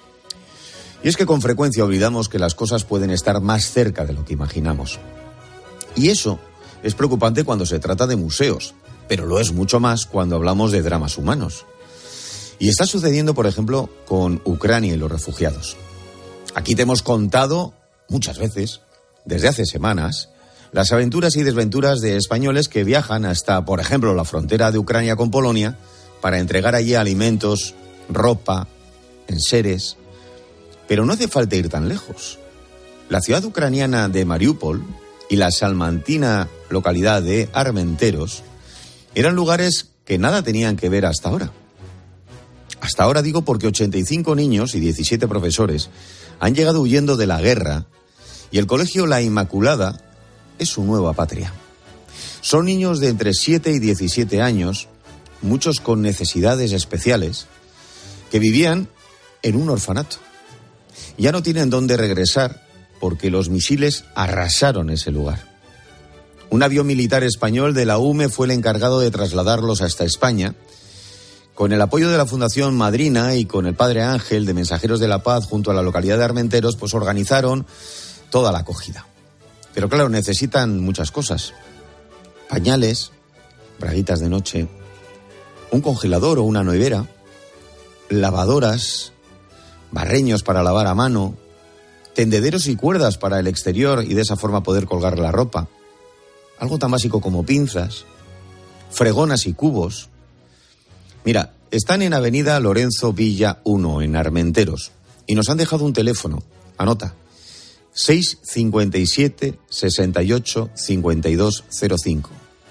Y es que con frecuencia olvidamos que las cosas pueden estar más cerca de lo que imaginamos. Y eso es preocupante cuando se trata de museos, pero lo es mucho más cuando hablamos de dramas humanos. Y está sucediendo, por ejemplo, con Ucrania y los refugiados. Aquí te hemos contado muchas veces, desde hace semanas, las aventuras y desventuras de españoles que viajan hasta, por ejemplo, la frontera de Ucrania con Polonia para entregar allí alimentos, ropa, enseres. Pero no hace falta ir tan lejos. La ciudad ucraniana de Mariupol y la salmantina localidad de Armenteros eran lugares que nada tenían que ver hasta ahora. Hasta ahora digo porque ochenta y cinco niños y diecisiete profesores han llegado huyendo de la guerra y el colegio La Inmaculada es su nueva patria. Son niños de entre siete y diecisiete años, muchos con necesidades especiales, que vivían en un orfanato. Ya no tienen dónde regresar porque los misiles arrasaron ese lugar. Un avión militar español de la U M E fue el encargado de trasladarlos hasta España. Con el apoyo de la Fundación Madrina y con el Padre Ángel de Mensajeros de la Paz junto a la localidad de Armenteros, pues organizaron toda la acogida. Pero claro, necesitan muchas cosas. Pañales, braguitas de noche, un congelador o una nevera, lavadoras, barreños para lavar a mano, tendederos y cuerdas para el exterior y de esa forma poder colgar la ropa, algo tan básico como pinzas, fregonas y cubos. Mira, están en Avenida Lorenzo Villa uno, en Armenteros, y nos han dejado un teléfono. Anota. seis cincuenta y siete, sesenta y ocho, cincuenta y dos cero cinco.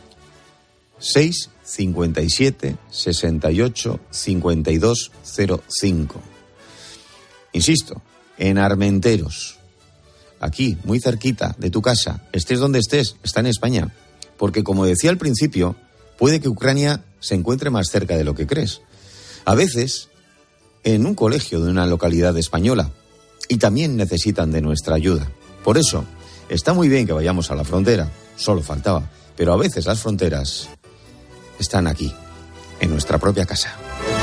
seis cincuenta y siete, sesenta y ocho, cincuenta y dos cero cinco. Insisto, en Armenteros, aquí, muy cerquita de tu casa, estés donde estés, está en España. Porque, como decía al principio, puede que Ucrania se encuentre más cerca de lo que crees. A veces, en un colegio de una localidad española. Y también necesitan de nuestra ayuda. Por eso, está muy bien que vayamos a la frontera, solo faltaba. Pero a veces las fronteras están aquí, en nuestra propia casa.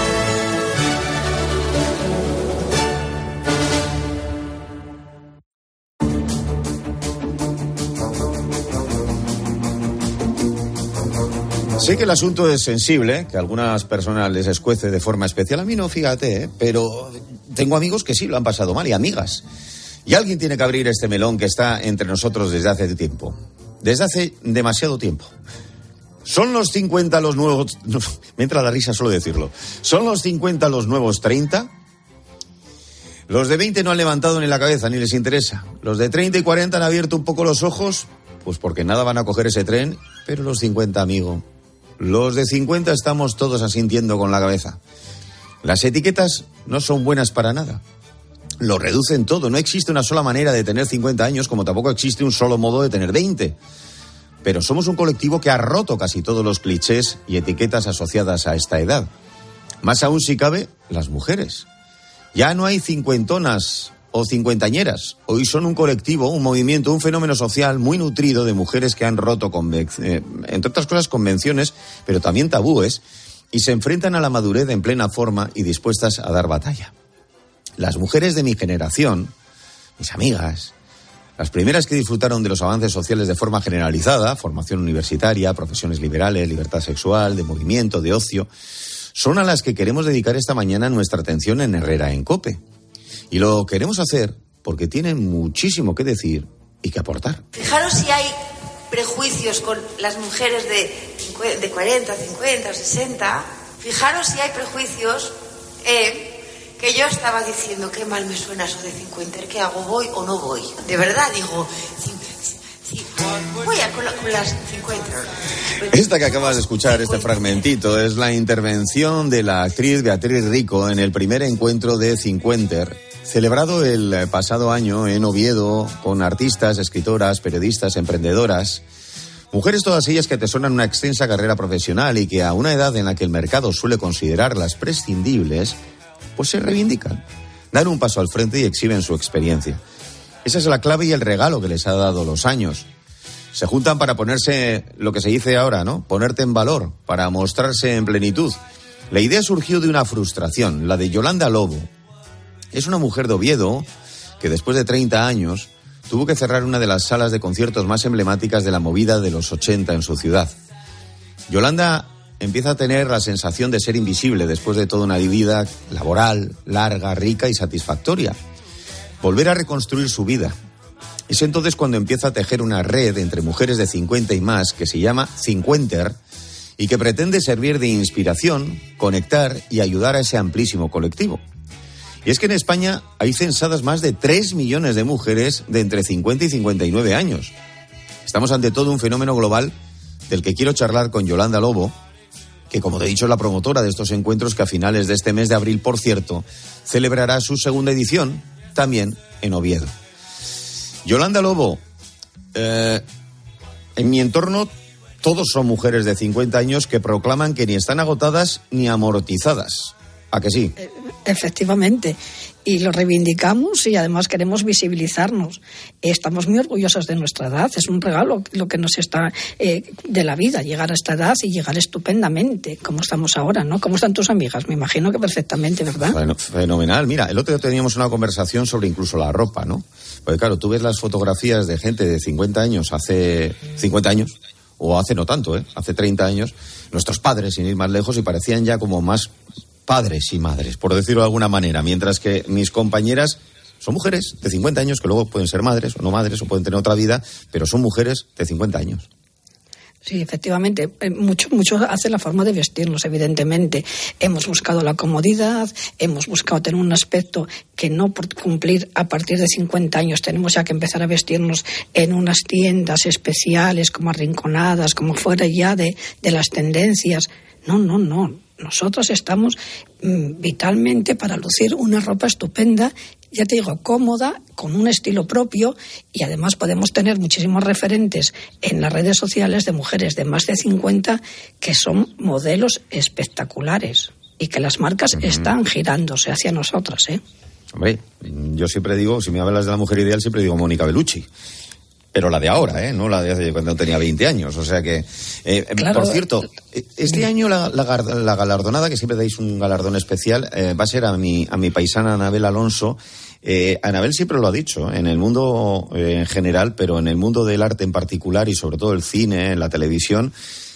Sé que el asunto es sensible, que a algunas personas les escuece de forma especial. A mí no, fíjate, ¿eh? Pero tengo amigos que sí lo han pasado mal y amigas. Y alguien tiene que abrir este melón que está entre nosotros desde hace tiempo. Desde hace demasiado tiempo. ¿Son los cincuenta los nuevos...? No, me entra la risa solo decirlo. ¿Son los cincuenta los nuevos treinta? Los de veinte no han levantado ni la cabeza, ni les interesa. Los de treinta y cuarenta han abierto un poco los ojos, pues porque nada van a coger ese tren. Pero los cincuenta, amigo... Los de cincuenta estamos todos asintiendo con la cabeza. Las etiquetas no son buenas para nada. lo reducen todo. No existe una sola manera de tener cincuenta años, como tampoco existe un solo modo de tener veinte. Pero somos un colectivo que ha roto casi todos los clichés y etiquetas asociadas a esta edad. Más aún, si cabe, las mujeres. Ya no hay cincuentonas o cincuentañeras. Hoy son un colectivo, un movimiento, un fenómeno social muy nutrido de mujeres que han roto, conven- eh, entre otras cosas, convenciones, pero también tabúes, y se enfrentan a la madurez en plena forma y dispuestas a dar batalla. Las mujeres de mi generación, mis amigas, las primeras que disfrutaron de los avances sociales de forma generalizada, formación universitaria, profesiones liberales, libertad sexual, de movimiento, de ocio, son a las que queremos dedicar esta mañana nuestra atención en Herrera en COPE. Y lo queremos hacer porque tienen muchísimo que decir y que aportar. Fijaros si hay prejuicios con las mujeres de, de cuarenta, cincuenta, sesenta. Fijaros si hay prejuicios... Eh, que yo estaba diciendo, qué mal me suena eso de cincuenta, ¿qué hago? ¿Voy o no voy? De verdad, digo, sí, sí, sí, voy a con, la, con las cincuenta. Esta que acabas de escuchar, este fragmentito, es la intervención de la actriz Beatriz Rico en el primer encuentro de Cincuenter, celebrado el pasado año en Oviedo, con artistas, escritoras, periodistas, emprendedoras. Mujeres todas ellas que atesoran una extensa carrera profesional y que a una edad en la que el mercado suele considerarlas prescindibles, pues se reivindican, dan un paso al frente y exhiben su experiencia. Esa es la clave y el regalo que les ha dado los años. Se juntan para ponerse, lo que se dice ahora, ¿no? Ponerte en valor, para mostrarse en plenitud. La idea surgió de una frustración, la de Yolanda Lobo. Es una mujer de Oviedo que después de treinta años tuvo que cerrar una de las salas de conciertos más emblemáticas de la movida de los ochenta en su ciudad. Yolanda empieza a tener la sensación de ser invisible después de toda una vida laboral, larga, rica y satisfactoria. Volver a reconstruir su vida. Es entonces cuando empieza a tejer una red entre mujeres de cincuenta y más que se llama Cincuenter y que pretende servir de inspiración, conectar y ayudar a ese amplísimo colectivo. Y es que en España hay censadas más de tres millones de mujeres de entre cincuenta y cincuenta y nueve años. Estamos ante todo un fenómeno global del que quiero charlar con Yolanda Lobo, que, como te he dicho, es la promotora de estos encuentros que a finales de este mes de abril, por cierto, celebrará su segunda edición, también en Oviedo. Yolanda Lobo, eh, en mi entorno todos son mujeres de cincuenta años que proclaman que ni están agotadas ni amortizadas. ¿A que sí? Efectivamente, y lo reivindicamos y además queremos visibilizarnos. Estamos muy orgullosos de nuestra edad, es un regalo lo que nos está eh, de la vida, llegar a esta edad y llegar estupendamente, como estamos ahora, ¿no? ¿Cómo están tus amigas? Me imagino que perfectamente, ¿verdad? Bueno, fenomenal. Mira, el otro día teníamos una conversación sobre incluso la ropa, ¿no? Porque claro, tú ves las fotografías de gente de cincuenta años, hace cincuenta años, o hace no tanto, ¿eh? Hace treinta años, nuestros padres, sin ir más lejos, y parecían ya como más padres y madres, por decirlo de alguna manera, mientras que mis compañeras son mujeres de cincuenta años que luego pueden ser madres o no madres o pueden tener otra vida, pero son mujeres de cincuenta años. Sí, efectivamente. Mucho, mucho hace la forma de vestirnos, evidentemente. Hemos buscado la comodidad, hemos buscado tener un aspecto que no por cumplir a partir de cincuenta años tenemos ya que empezar a vestirnos en unas tiendas especiales, como arrinconadas, como fuera ya de, de las tendencias. No, no, no. Nosotros estamos mm, vitalmente para lucir una ropa estupenda, ya te digo, cómoda, con un estilo propio, y además podemos tener muchísimos referentes en las redes sociales de mujeres de más de cincuenta que son modelos espectaculares y que las marcas uh-huh. están girándose hacia nosotras, ¿eh? Hombre, yo siempre digo, si me hablas de la mujer ideal, siempre digo Mónica Bellucci. Pero la de ahora, ¿eh? No la de hace cuando tenía veinte años. O sea que, eh, claro, por cierto, este año la, la, la galardonada, que siempre dais un galardón especial, eh, va a ser a mi, a mi paisana Anabel Alonso. Eh, Anabel siempre lo ha dicho, en el mundo eh, en general, pero en el mundo del arte en particular y sobre todo el cine, la televisión,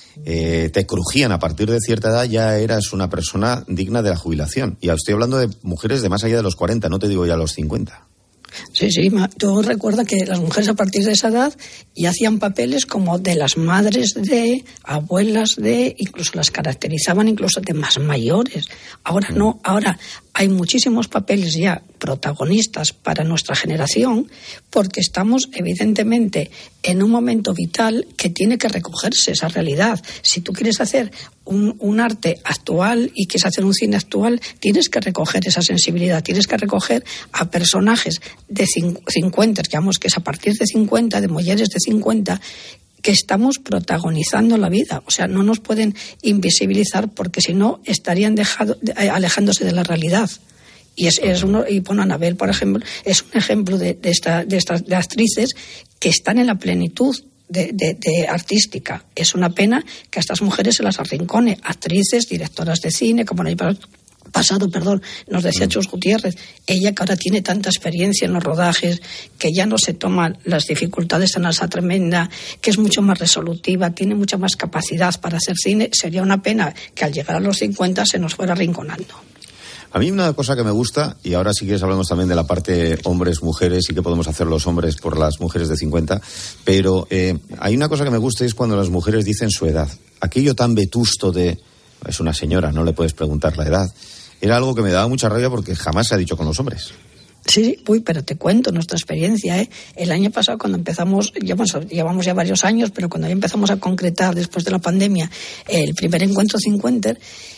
eh, te crujían a partir de cierta edad, ya eras una persona digna de la jubilación. Y estoy hablando de mujeres de más allá de los cuarenta, no te digo ya los cincuenta. Sí, sí, tú recuerdas que las mujeres a partir de esa edad ya hacían papeles como de las madres de, abuelas de, incluso las caracterizaban incluso de más mayores. Ahora no, ahora hay muchísimos papeles ya protagonistas para nuestra generación, porque estamos evidentemente en un momento vital que tiene que recogerse esa realidad. Si tú quieres hacer un, un arte actual y quieres hacer un cine actual, tienes que recoger esa sensibilidad, tienes que recoger a personajes de cincuenta, digamos que es a partir de cincuenta, de mujeres de cincuenta, que estamos protagonizando la vida. O sea, no nos pueden invisibilizar porque si no estarían dejado, alejándose de la realidad. Y es, es uno, y bueno, Anabel, por ejemplo, es un ejemplo de, de, esta, de estas de actrices que están en la plenitud de, de, de artística. Es una pena que a estas mujeres se las arrincone. Actrices, directoras de cine, como en el pasado, perdón, nos decía Chus Gutiérrez, ella que ahora tiene tanta experiencia en los rodajes, que ya no se toma las dificultades tan alza tremenda, que es mucho más resolutiva, tiene mucha más capacidad para hacer cine. Sería una pena que al llegar a los cincuenta se nos fuera arrinconando. A mí una cosa que me gusta, y ahora sí que hablamos también de la parte hombres-mujeres y qué podemos hacer los hombres por las mujeres de cincuenta, pero eh, hay una cosa que me gusta y es cuando las mujeres dicen su edad. Aquello tan vetusto de, es una señora, no le puedes preguntar la edad, era algo que me daba mucha rabia porque jamás se ha dicho con los hombres. Sí, uy, pero te cuento nuestra experiencia, ¿eh? El año pasado cuando empezamos, llevamos, llevamos ya varios años, pero cuando ya empezamos a concretar después de la pandemia el primer encuentro cincuenta,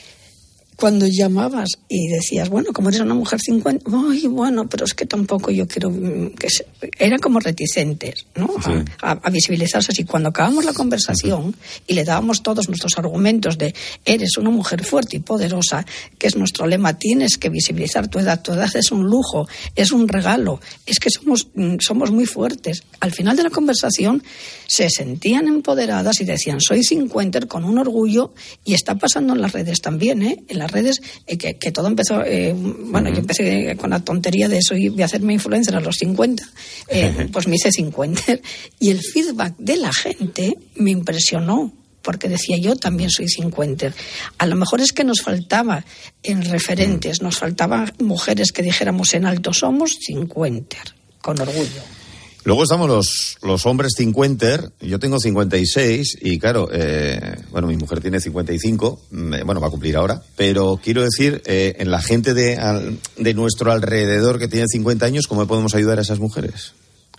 cuando llamabas y decías, bueno, como eres una mujer cincuenta, ay, bueno, pero es que tampoco yo quiero que se... eran como reticentes, ¿no? Sí. A, a visibilizarse así. Cuando acabamos la conversación uh-huh. y le dábamos todos nuestros argumentos de eres una mujer fuerte y poderosa, que es nuestro lema, tienes que visibilizar tu edad, tu edad es un lujo, es un regalo, es que somos, somos muy fuertes. Al final de la conversación se sentían empoderadas y decían, soy cincuenta con un orgullo, y está pasando en las redes también, ¿eh? En las redes, eh, que, que todo empezó, eh, bueno, uh-huh. yo empecé con la tontería de eso y voy a hacerme influencer a los cincuenta, eh, pues me hice cincuenta, y el feedback de la gente me impresionó, porque decía, yo también soy cincuenta. A lo mejor es que nos faltaba en referentes, nos faltaban mujeres que dijéramos en alto, somos cincuenta, con orgullo. Luego estamos los, los hombres cincuenta, yo tengo cincuenta y seis y claro, eh, bueno, mi mujer tiene cincuenta y cinco, bueno, va a cumplir ahora, pero quiero decir, eh, en la gente de, al, de nuestro alrededor que tiene cincuenta años, ¿cómo podemos ayudar a esas mujeres?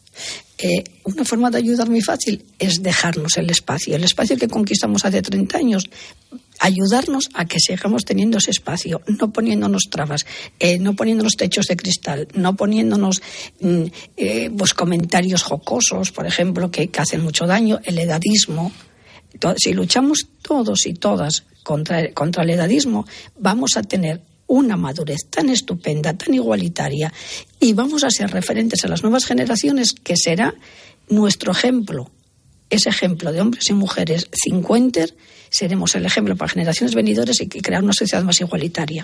Eh, una forma de ayudar muy fácil es dejarnos el espacio, el espacio que conquistamos hace treinta años, ayudarnos a que sigamos teniendo ese espacio, no poniéndonos trabas, eh, no poniéndonos techos de cristal, no poniéndonos mm, eh, pues comentarios jocosos, por ejemplo, que, que hacen mucho daño, el edadismo. Si luchamos todos y todas contra, contra el edadismo, vamos a tener una madurez tan estupenda, tan igualitaria, y vamos a ser referentes a las nuevas generaciones, que será nuestro ejemplo. Ese ejemplo de hombres y mujeres cincuenta, seremos el ejemplo para generaciones venideras y crear una sociedad más igualitaria.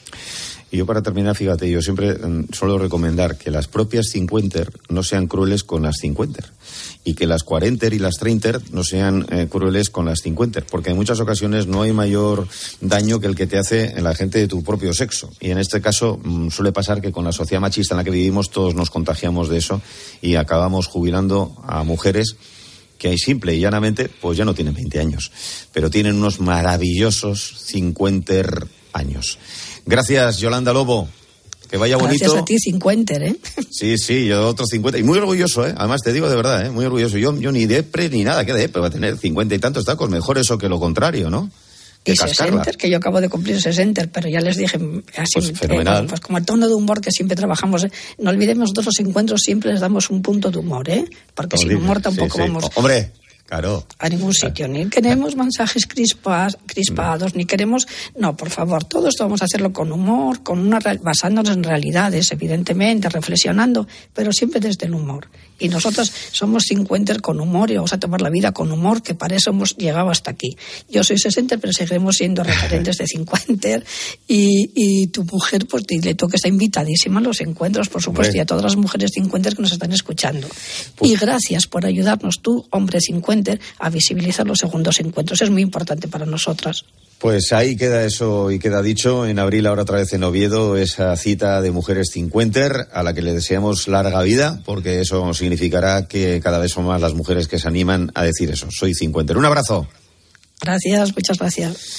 Y yo, para terminar, fíjate, yo siempre um, suelo recomendar que las propias cincuenta no sean crueles con las cincuenta, y que las cuarenta y las treinta no sean eh, crueles con las cincuenta, porque en muchas ocasiones no hay mayor daño que el que te hace en la gente de tu propio sexo. Y en este caso um, suele pasar que con la sociedad machista en la que vivimos todos nos contagiamos de eso y acabamos jubilando a mujeres que simple y llanamente pues ya no tienen veinte años, pero tienen unos maravillosos cincuenta años. Gracias, Yolanda Lobo. Que vaya bonito. Gracias a ti, cincuenta, ¿eh? Sí, sí, yo otros cincuenta. Y muy orgulloso, ¿eh? Además, te digo de verdad, ¿eh? Muy orgulloso. Yo, yo ni depre ni nada, ¿qué depre? Va a tener cincuenta y tantos tacos. Mejor eso que lo contrario, ¿no? Y sesenta, que yo acabo de cumplir sesenta, pero ya les dije así, pues, fenomenal. Eh, pues como el tono de humor que siempre trabajamos, ¿eh? No olvidemos, nosotros los encuentros siempre les damos un punto de humor, ¿eh? Porque sin humor tampoco sí, sí. vamos... ¡Hombre! Claro. A ningún sitio, ni queremos mensajes crispas, crispados, ni queremos... No, por favor, todo esto vamos a hacerlo con humor, con una basándonos en realidades, evidentemente, reflexionando, pero siempre desde el humor. Y nosotros somos cincuenta con humor y vamos a tomar la vida con humor, que para eso hemos llegado hasta aquí. Yo soy sesenta, pero seguiremos siendo referentes de cincuenta, y, y tu mujer, pues le toca, está invitadísima a los encuentros, por supuesto, hombre, y a todas las mujeres cincuenta que nos están escuchando. Pues... Y gracias por ayudarnos tú, hombre cincuenta, a visibilizar los segundos encuentros. Es muy importante para nosotras. Pues ahí queda eso y queda dicho. En abril, ahora otra vez en Oviedo, esa cita de mujeres cincuenta, a la que le deseamos larga vida, porque eso significará que cada vez son más las mujeres que se animan a decir eso. Soy cincuenta. Un abrazo. Gracias, muchas gracias.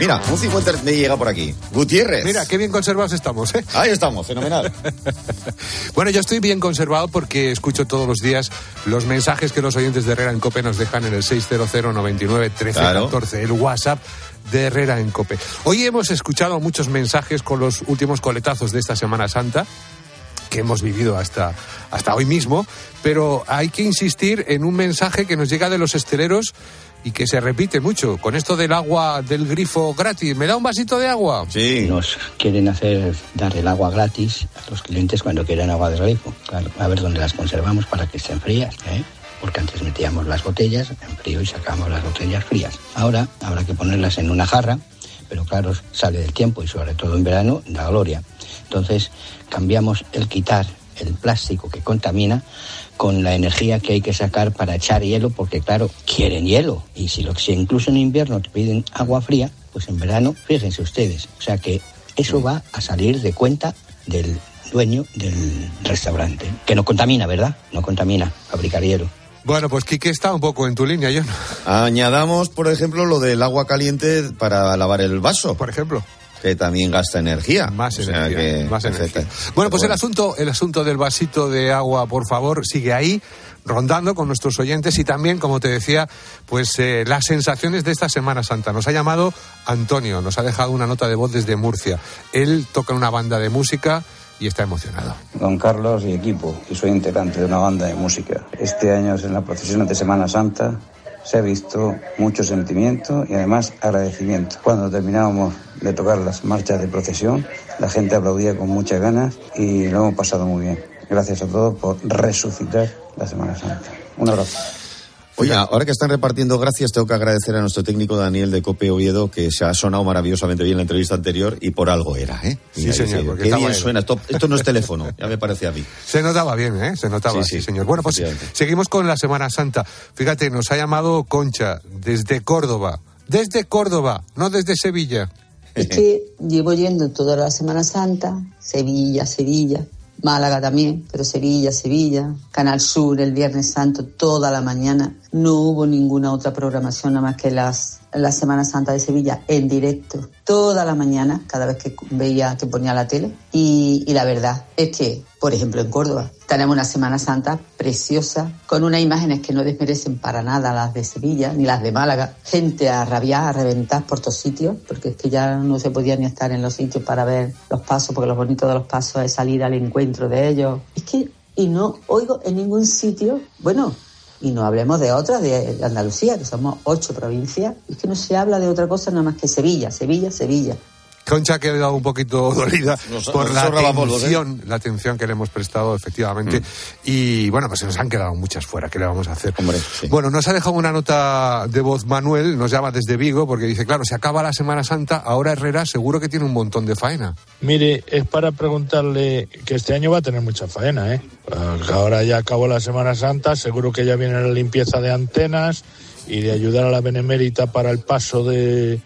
Mira, un cincuenta me llega por aquí. Gutiérrez. Mira, qué bien conservados estamos, ¿eh? Ahí estamos, fenomenal. Bueno, yo estoy bien conservado porque escucho todos los días los mensajes que los oyentes de Herrera en COPE nos dejan en el seis cero cero noventa y nueve trece catorce, el WhatsApp de Herrera en COPE. Hoy hemos escuchado muchos mensajes con los últimos coletazos de esta Semana Santa que hemos vivido hasta, hasta hoy mismo, pero hay que insistir en un mensaje que nos llega de los hosteleros y que se repite mucho, con esto del agua del grifo gratis. ¿Me da un vasito de agua? Sí. Nos quieren hacer dar el agua gratis a los clientes cuando quieran agua del grifo. Claro, a ver dónde las conservamos para que estén frías, ¿eh? Porque antes metíamos las botellas en frío y sacábamos las botellas frías. Ahora habrá que ponerlas en una jarra, pero claro, sale del tiempo y sobre todo en verano da gloria. Entonces cambiamos el quitar el plástico que contamina con la energía que hay que sacar para echar hielo, porque claro, quieren hielo. Y si, lo, si incluso en invierno te piden agua fría, pues en verano, fíjense ustedes. O sea que eso va a salir de cuenta del dueño del restaurante. Que no contamina, ¿verdad? No contamina fabricar hielo. Bueno, pues Quique está un poco en tu línea, John. Añadamos, por ejemplo, lo del agua caliente para lavar el vaso. Por ejemplo. Que también gasta energía. Más o energía, sea que, más energía. Bueno, pues el asunto, el asunto del vasito de agua, por favor, sigue ahí, rondando con nuestros oyentes y también, como te decía, pues eh, las sensaciones de esta Semana Santa. Nos ha llamado Antonio, nos ha dejado una nota de voz desde Murcia. Él toca en una banda de música y está emocionado. Don Carlos y equipo, que soy integrante de una banda de música. Este año en las procesiones de Semana Santa se ha visto mucho sentimiento y además agradecimiento. Cuando terminábamos de tocar las marchas de procesión, la gente aplaudía con muchas ganas y lo hemos pasado muy bien. Gracias a todos por resucitar la Semana Santa. Un abrazo. Oye, ahora que están repartiendo gracias, tengo que agradecer a nuestro técnico Daniel de COPE Oviedo, que se ha sonado maravillosamente bien en la entrevista anterior y por algo era, ¿eh? Mira, sí, señor. Dice, qué bien suena. Esto, esto no es teléfono, ya me parece a mí. Se notaba bien, ¿eh? Se notaba, sí, sí, sí señor. Bueno, pues seguimos con la Semana Santa. Fíjate, nos ha llamado Concha desde Córdoba. Desde Córdoba, no desde Sevilla. Es que llevo yendo toda la Semana Santa, Sevilla, Sevilla. Málaga también, pero Sevilla, Sevilla, Canal Sur el Viernes Santo toda la mañana. No hubo ninguna otra programación nada más que las, la Semana Santa de Sevilla en directo toda la mañana, cada vez que veía que ponía la tele. Y, y la verdad es que, por ejemplo, en Córdoba tenemos una Semana Santa preciosa, con unas imágenes que no desmerecen para nada las de Sevilla ni las de Málaga. Gente a rabiar, a reventar por todos sitios, porque es que ya no se podía ni estar en los sitios para ver los pasos, porque lo bonito de los pasos es salir al encuentro de ellos. Es que, y no oigo en ningún sitio, bueno, y no hablemos de otras, de Andalucía, que somos ocho provincias, es que no se habla de otra cosa nada más que Sevilla, Sevilla, Sevilla. Concha ha quedado un poquito dolida nos, por nos la atención, polvo, ¿eh? la atención que le hemos prestado, efectivamente. Mm. Y bueno, pues se nos han quedado muchas fuera. ¿Qué le vamos a hacer? Hombre, sí. Bueno, nos ha dejado una nota de voz Manuel, nos llama desde Vigo, porque dice, claro, se acaba la Semana Santa, ahora Herrera seguro que tiene un montón de faena. Mire, es para preguntarle que este año va a tener mucha faena, ¿eh? Ahora ya acabó la Semana Santa, seguro que ya viene la limpieza de antenas y de ayudar a la Benemérita para el paso de...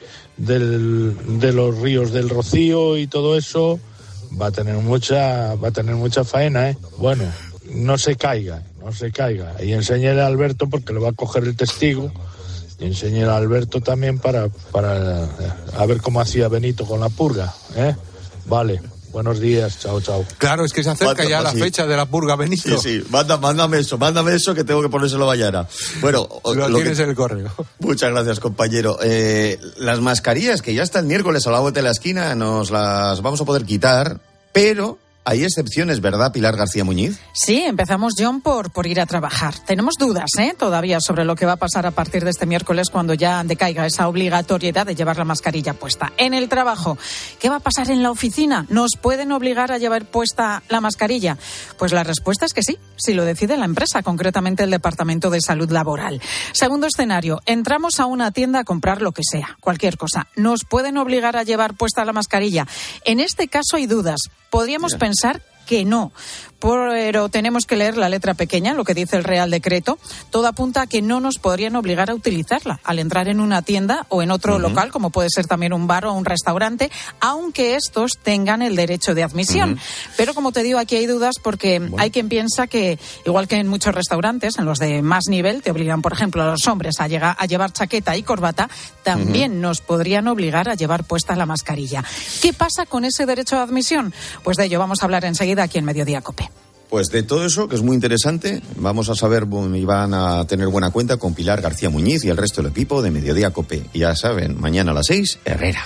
Del, de los ríos del Rocío y todo eso. Va a tener mucha va a tener mucha faena, ¿eh? Bueno, no se caiga, no se caiga. Y enséñele a Alberto, porque le va a coger el testigo, y enséñele a Alberto también para, para a ver cómo hacía Benito con la purga, ¿eh? Vale. Buenos días, chao, chao. Claro, es que se acerca Manda, ya la sí. fecha de la purga, Benito. Sí, sí, Manda, mándame eso, mándame eso que tengo que ponérselo mañana. Bueno, lo, lo tienes que... en el correo. Muchas gracias, compañero. Eh, las mascarillas, que ya hasta el miércoles a la vuelta de la esquina, nos las vamos a poder quitar, pero... Hay excepciones, ¿verdad, Pilar García Muñiz? Sí, empezamos, John, por, por ir a trabajar. Tenemos dudas, ¿eh? Todavía sobre lo que va a pasar a partir de este miércoles cuando ya decaiga esa obligatoriedad de llevar la mascarilla puesta. En el trabajo, ¿qué va a pasar en la oficina? ¿Nos pueden obligar a llevar puesta la mascarilla? Pues la respuesta es que sí, si lo decide la empresa, concretamente el Departamento de Salud Laboral. Segundo escenario, entramos a una tienda a comprar lo que sea, cualquier cosa. ¿Nos pueden obligar a llevar puesta la mascarilla? En este caso hay dudas. Podríamos yeah. pensar que no. Pero tenemos que leer la letra pequeña, lo que dice el Real Decreto. Todo apunta a que no nos podrían obligar a utilizarla al entrar en una tienda o en otro uh-huh. local, como puede ser también un bar o un restaurante, aunque estos tengan el derecho de admisión. Uh-huh. Pero como te digo, aquí hay dudas porque bueno. hay quien piensa que, igual que en muchos restaurantes, en los de más nivel, te obligan, por ejemplo, a los hombres a, llegar, a llevar chaqueta y corbata, también uh-huh. nos podrían obligar a llevar puesta la mascarilla. ¿Qué pasa con ese derecho de admisión? Pues de ello vamos a hablar enseguida aquí en Mediodía COPE. Pues de todo eso, que es muy interesante, vamos a saber y van a tener buena cuenta con Pilar García Muñiz y el resto del equipo de Mediodía COPE. Y ya saben, mañana a las seis, Herrera.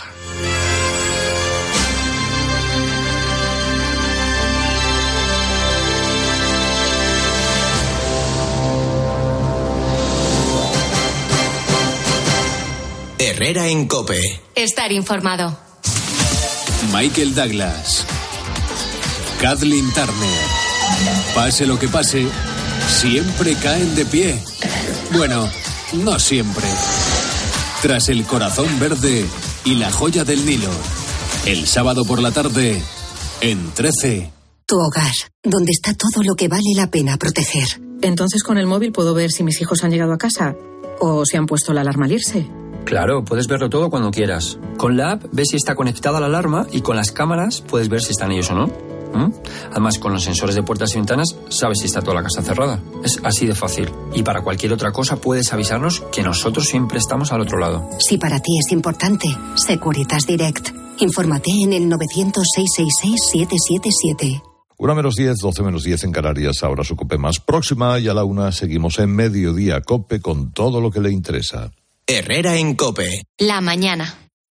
Herrera en COPE. Estar informado. Michael Douglas. Kathleen Turner. Pase lo que pase, siempre caen de pie. Bueno, no siempre. Tras El Corazón Verde y La Joya del Nilo. El sábado por la tarde, en trece. Tu hogar, donde está todo lo que vale la pena proteger. Entonces con el móvil puedo ver si mis hijos han llegado a casa o si han puesto la alarma al irse. Claro, puedes verlo todo cuando quieras. Con la app ves si está conectada la alarma y con las cámaras puedes ver si están ellos o no. ¿Mm? Además, con los sensores de puertas y ventanas sabes si está toda la casa cerrada. Es así de fácil. Y para cualquier otra cosa puedes avisarnos que nosotros siempre estamos al otro lado. Si para ti es importante, Securitas Direct. Infórmate en el novecientos, seiscientos sesenta y seis, siete siete siete. Una menos diez, doce menos diez en Canarias, ahora su COPE más próxima y a la una seguimos en Mediodía COPE con todo lo que le interesa. Herrera en COPE. La mañana.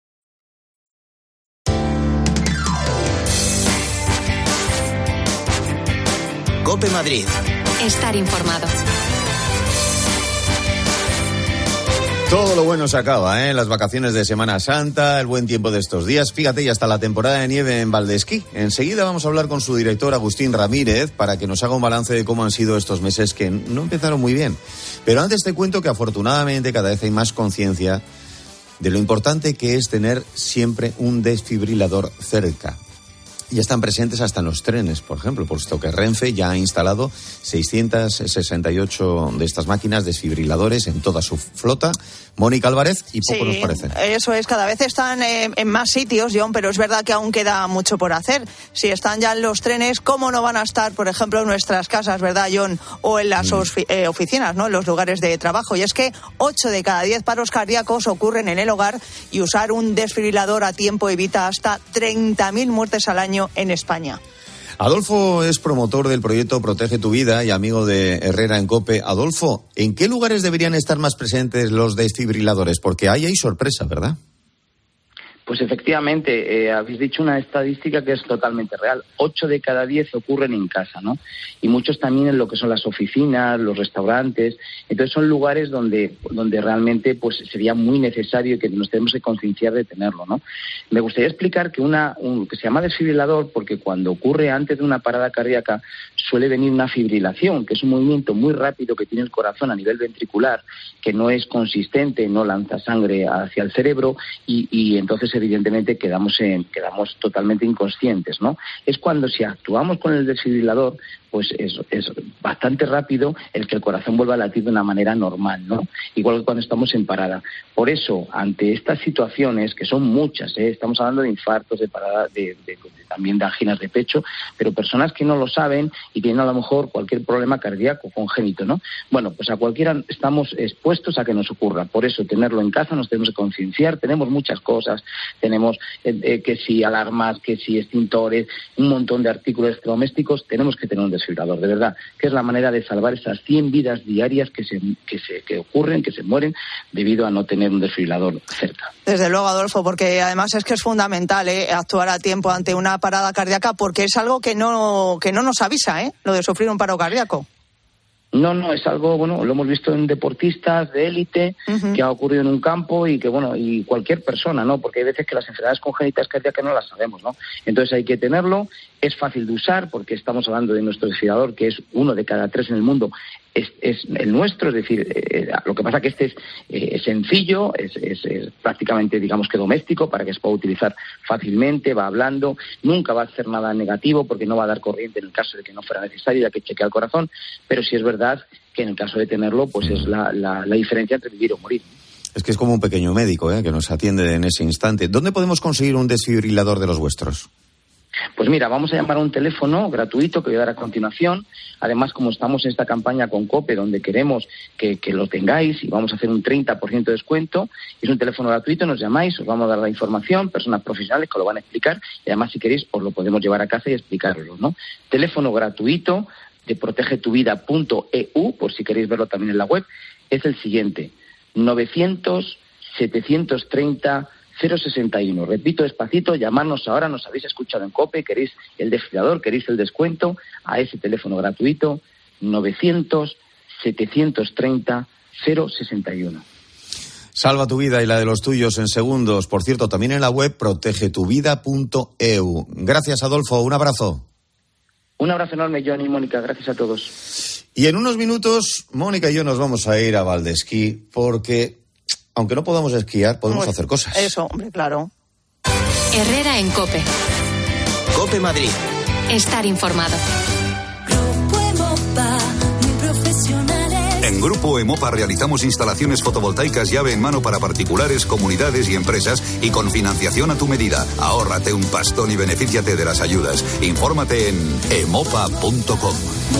COPE Madrid. Estar informado. Todo lo bueno se acaba, ¿eh? Las vacaciones de Semana Santa, el buen tiempo de estos días. Fíjate, ya está la temporada de nieve en Valdesquí. Enseguida vamos a hablar con su director, Agustín Ramírez, para que nos haga un balance de cómo han sido estos meses que no empezaron muy bien. Pero antes te cuento que afortunadamente cada vez hay más conciencia de lo importante que es tener siempre un desfibrilador cerca. Ya están presentes hasta en los trenes, por ejemplo, puesto que Renfe ya ha instalado seiscientas sesenta y ocho de estas máquinas desfibriladores en toda su flota. Mónica Álvarez, y poco sí, nos parece. Eso es, cada vez están eh, en más sitios, John, pero es verdad que aún queda mucho por hacer. Si están ya en los trenes, ¿cómo no van a estar, por ejemplo, en nuestras casas, verdad, John? O en las mm. ofi- eh, oficinas, ¿no? En los lugares de trabajo. Y es que ocho de cada diez paros cardíacos ocurren en el hogar y usar un desfibrilador a tiempo evita hasta treinta mil muertes al año en España. Adolfo es promotor del proyecto Protege tu Vida y amigo de Herrera en COPE. Adolfo, ¿en qué lugares deberían estar más presentes los desfibriladores? Porque ahí hay sorpresa, ¿verdad? Pues efectivamente, eh, habéis dicho una estadística que es totalmente real. Ocho de cada diez ocurren en casa, ¿no? Y muchos también en lo que son las oficinas, los restaurantes. Entonces son lugares donde donde realmente pues sería muy necesario que nos tenemos que concienciar de tenerlo, ¿no? Me gustaría explicar que una un, que se llama desfibrilador porque cuando ocurre antes de una parada cardíaca suele venir una fibrilación, que es un movimiento muy rápido que tiene el corazón a nivel ventricular, que no es consistente, no lanza sangre hacia el cerebro y, y entonces evidentemente quedamos en, quedamos totalmente inconscientes, ¿no? Es cuando si actuamos con el desfibrilador, pues es, es bastante rápido el que el corazón vuelva a latir de una manera normal, ¿no? Igual que cuando estamos en parada. Por eso, ante estas situaciones, que son muchas, ¿eh? Estamos hablando de infartos, de parada, de, de, de, también de anginas de pecho, pero personas que no lo saben y tienen a lo mejor cualquier problema cardíaco congénito, ¿no? Bueno, pues a cualquiera estamos expuestos a que nos ocurra. Por eso, tenerlo en casa nos tenemos que concienciar. Tenemos muchas cosas, tenemos eh, eh, que si alarmas, que si extintores, un montón de artículos domésticos, tenemos que tener un desfibrilador, de verdad, que es la manera de salvar esas cien vidas diarias que se que se que ocurren, que se mueren debido a no tener un desfibrilador cerca. Desde luego, Adolfo, porque además es que es fundamental ¿eh? actuar a tiempo ante una parada cardíaca, porque es algo que no que no nos avisa, ¿eh? Lo de sufrir un paro cardíaco. No, no, es algo, bueno, lo hemos visto en deportistas de élite, uh-huh. que ha ocurrido en un campo y que, bueno, y cualquier persona, ¿no? Porque hay veces que las enfermedades congénitas cardíacas no las sabemos, ¿no? Entonces hay que tenerlo es fácil de usar porque estamos hablando de nuestro desfibrilador, que es uno de cada tres en el mundo, es, es el nuestro, es decir, eh, lo que pasa que este es, eh, es sencillo, es, es, es prácticamente, digamos que doméstico, para que se pueda utilizar fácilmente, va hablando, nunca va a hacer nada negativo porque no va a dar corriente en el caso de que no fuera necesario, ya que chequea el corazón, pero sí es verdad que en el caso de tenerlo, pues es la, la, la diferencia entre vivir o morir. Es que es como un pequeño médico, ¿eh?, que nos atiende en ese instante. ¿Dónde podemos conseguir un desfibrilador de los vuestros? Pues mira, vamos a llamar a un teléfono gratuito que voy a dar a continuación. Además, como estamos en esta campaña con COPE, donde queremos que, que lo tengáis y vamos a hacer un treinta por ciento de descuento, es un teléfono gratuito, nos llamáis, os vamos a dar la información, personas profesionales que lo van a explicar y además, si queréis, os lo podemos llevar a casa y explicarlo, ¿no? Teléfono gratuito de protege tu vida punto e u, por si queréis verlo también en la web, es el siguiente, novecientos setecientos treinta cero sesenta y uno. Repito despacito, llamarnos ahora, nos habéis escuchado en COPE, queréis el desfibrilador, queréis el descuento, a ese teléfono gratuito, novecientos setecientos treinta cero sesenta y uno. Salva tu vida y la de los tuyos en segundos. Por cierto, también en la web protege tu vida punto e u. Gracias, Adolfo, un abrazo. Un abrazo enorme, Joan y Mónica, gracias a todos. Y en unos minutos, Mónica y yo nos vamos a ir a Valdesquí porque, aunque no podamos esquiar, podemos hacer cosas. Eso, hombre, claro. Herrera en COPE. COPE Madrid. Estar informado. En Grupo Emopa realizamos instalaciones fotovoltaicas llave en mano para particulares, comunidades y empresas y con financiación a tu medida. Ahórrate un pastón y benefíciate de las ayudas. Infórmate en emopa punto com.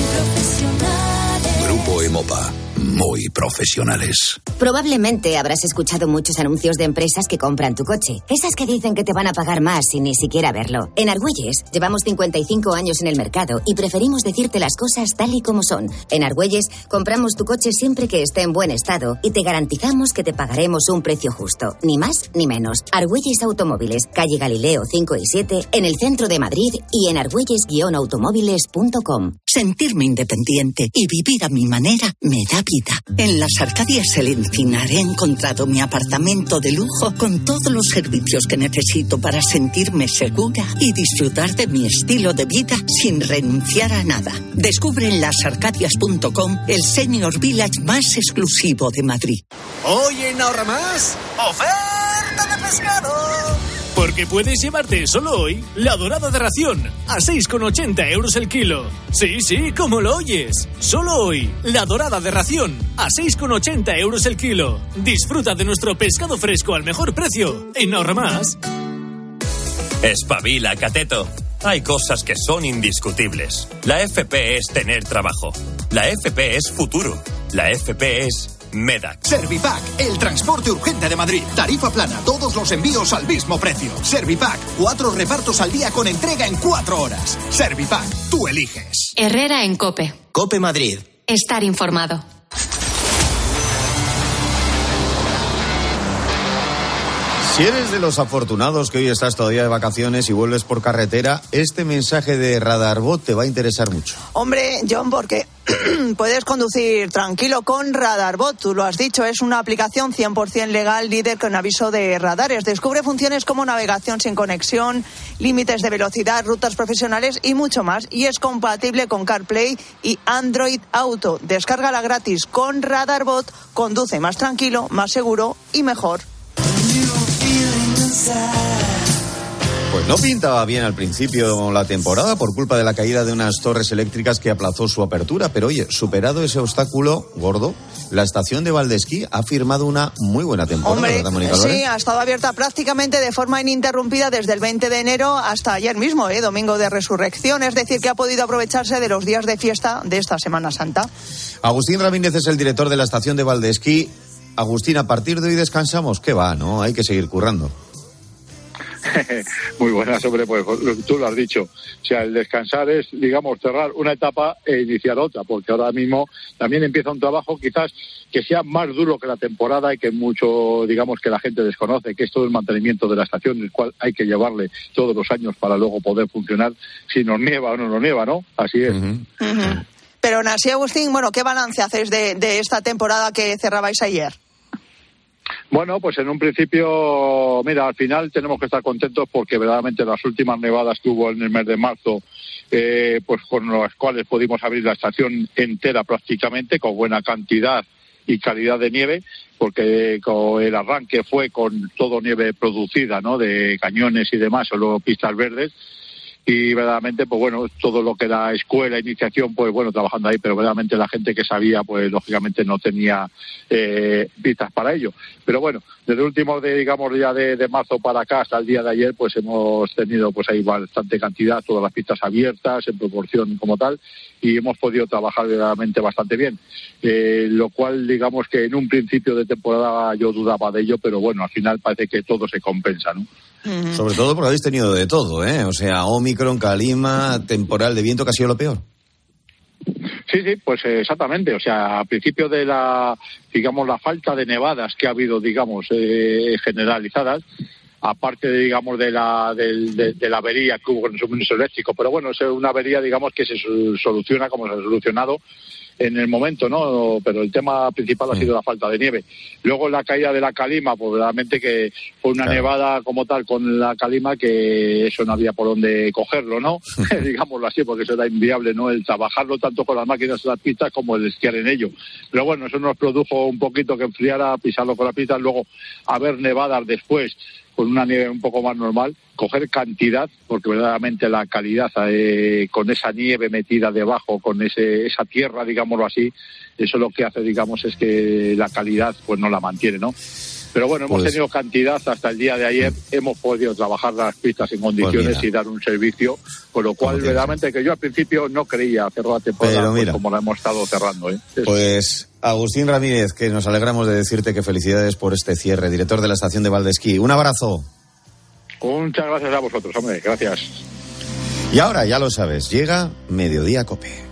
Grupo Emopa. Muy profesionales. Probablemente habrás escuchado muchos anuncios de empresas que compran tu coche. Esas que dicen que te van a pagar más sin ni siquiera verlo. En Argüelles llevamos cincuenta y cinco años en el mercado y preferimos decirte las cosas tal y como son. En Argüelles compramos tu coche siempre que esté en buen estado y te garantizamos que te pagaremos un precio justo. Ni más ni menos. Argüelles Automóviles, calle Galileo cinco y siete, en el centro de Madrid y en argüelles guion automóviles punto com. Sentirme independiente y vivir a mi manera me da vida. En las Arcadias El Encinar he encontrado mi apartamento de lujo con todos los servicios que necesito para sentirme segura y disfrutar de mi estilo de vida sin renunciar a nada. Descubre en las arcadias punto com el Senior Village más exclusivo de Madrid. Hoy en Ahorra Más, oferta de pescado. Porque puedes llevarte solo hoy la dorada de ración a seis con ochenta euros el kilo. Sí, sí, como lo oyes. Solo hoy la dorada de ración a seis con ochenta euros el kilo. Disfruta de nuestro pescado fresco al mejor precio en Ahorra Más. Espabila, cateto. Hay cosas que son indiscutibles. La F P es tener trabajo. La F P es futuro. La F P es Medac. Servipack, el transporte urgente de Madrid. Tarifa plana, todos los envíos al mismo precio. Servipack, cuatro repartos al día con entrega en cuatro horas. Servipack, tú eliges. Herrera en COPE. COPE Madrid. Estar informado. Si eres de los afortunados que hoy estás todavía de vacaciones y vuelves por carretera, este mensaje de Radarbot te va a interesar mucho. Hombre, John, porque puedes conducir tranquilo con Radarbot. Tú lo has dicho, es una aplicación cien por ciento legal, líder con aviso de radares. Descubre funciones como navegación sin conexión, límites de velocidad, rutas profesionales y mucho más. Y es compatible con CarPlay y Android Auto. Descárgala gratis con Radarbot. Conduce más tranquilo, más seguro y mejor. Pues no pintaba bien al principio la temporada por culpa de la caída de unas torres eléctricas que aplazó su apertura, pero oye, superado ese obstáculo gordo, la estación de Valdesquí ha firmado una muy buena temporada. Hombre, ¿verdad, Mónica sí, Lórez? ha estado abierta prácticamente de forma ininterrumpida desde el veinte de enero hasta ayer mismo, ¿eh? Domingo de Resurrección, es decir, que ha podido aprovecharse de los días de fiesta de esta Semana Santa. Agustín Ramírez es el director de la estación de Valdesquí. Agustín, a partir de hoy descansamos, ¿qué va? ¿No? Hay que seguir currando. Muy buenas, hombre, pues tú lo has dicho. O sea, el descansar es, digamos, cerrar una etapa e iniciar otra, porque ahora mismo también empieza un trabajo quizás que sea más duro que la temporada y que mucho, digamos, que la gente desconoce, que es todo el mantenimiento de la estación, el cual hay que llevarle todos los años para luego poder funcionar, si nos nieva o no nos nieva, ¿no? Así es. Uh-huh. Uh-huh. Pero aún así, Agustín, bueno, ¿qué balance hacéis de, de esta temporada que cerrabais ayer? Bueno, pues en un principio, mira, al final tenemos que estar contentos porque verdaderamente las últimas nevadas que hubo en el mes de marzo, eh, pues con las cuales pudimos abrir la estación entera prácticamente, con buena cantidad y calidad de nieve, porque con el arranque fue con todo nieve producida, ¿no?, de cañones y demás, solo pistas verdes. Y verdaderamente, pues bueno, todo lo que era escuela, iniciación, pues bueno, trabajando ahí, pero verdaderamente la gente que sabía, pues lógicamente no tenía eh, pistas para ello. Pero bueno, desde el último, de, digamos, ya de, de marzo para acá hasta el día de ayer, pues hemos tenido pues ahí bastante cantidad, todas las pistas abiertas en proporción como tal, y hemos podido trabajar verdaderamente bastante bien. Eh, lo cual, digamos que en un principio de temporada yo dudaba de ello, pero bueno, al final parece que todo se compensa, ¿no? Sobre todo porque habéis tenido de todo, ¿eh? O sea, Omicron, calima, temporal de viento, que ha sido lo peor. Sí, sí, pues exactamente. O sea, a principio de la, digamos, la falta de nevadas que ha habido, digamos, eh, generalizadas, aparte, de, digamos, de la de, de, de la avería que hubo con el suministro eléctrico. Pero bueno, es una avería, digamos, que se soluciona como se ha solucionado en el momento, ¿no? Pero el tema principal ha sido la falta de nieve. Luego la caída de la calima, pues realmente que fue una claro. nevada como tal con la calima que eso no había por dónde cogerlo, ¿no? Digámoslo así, porque eso era inviable, ¿no? El trabajarlo tanto con las máquinas de las pistas como el esquiar en ello. Pero bueno, eso nos produjo un poquito que enfriara, pisarlo con las pistas, luego haber nevadas después con una nieve un poco más normal, coger cantidad, porque verdaderamente la calidad eh, con esa nieve metida debajo, con ese esa tierra, digámoslo así, eso lo que hace, digamos, es que la calidad pues no la mantiene, ¿no? Pero bueno, hemos pues, tenido cantidad hasta el día de ayer, hemos podido trabajar las pistas en condiciones pues y dar un servicio, con lo cual verdaderamente que yo al principio no creía cerrar la temporada pues, como la hemos estado cerrando, ¿eh? Eso. Pues Agustín Ramírez, que nos alegramos de decirte que felicidades por este cierre, director de la estación de Valdesquí. Un abrazo. Muchas gracias a vosotros, hombre, gracias. Y ahora, ya lo sabes, llega Mediodía Cope.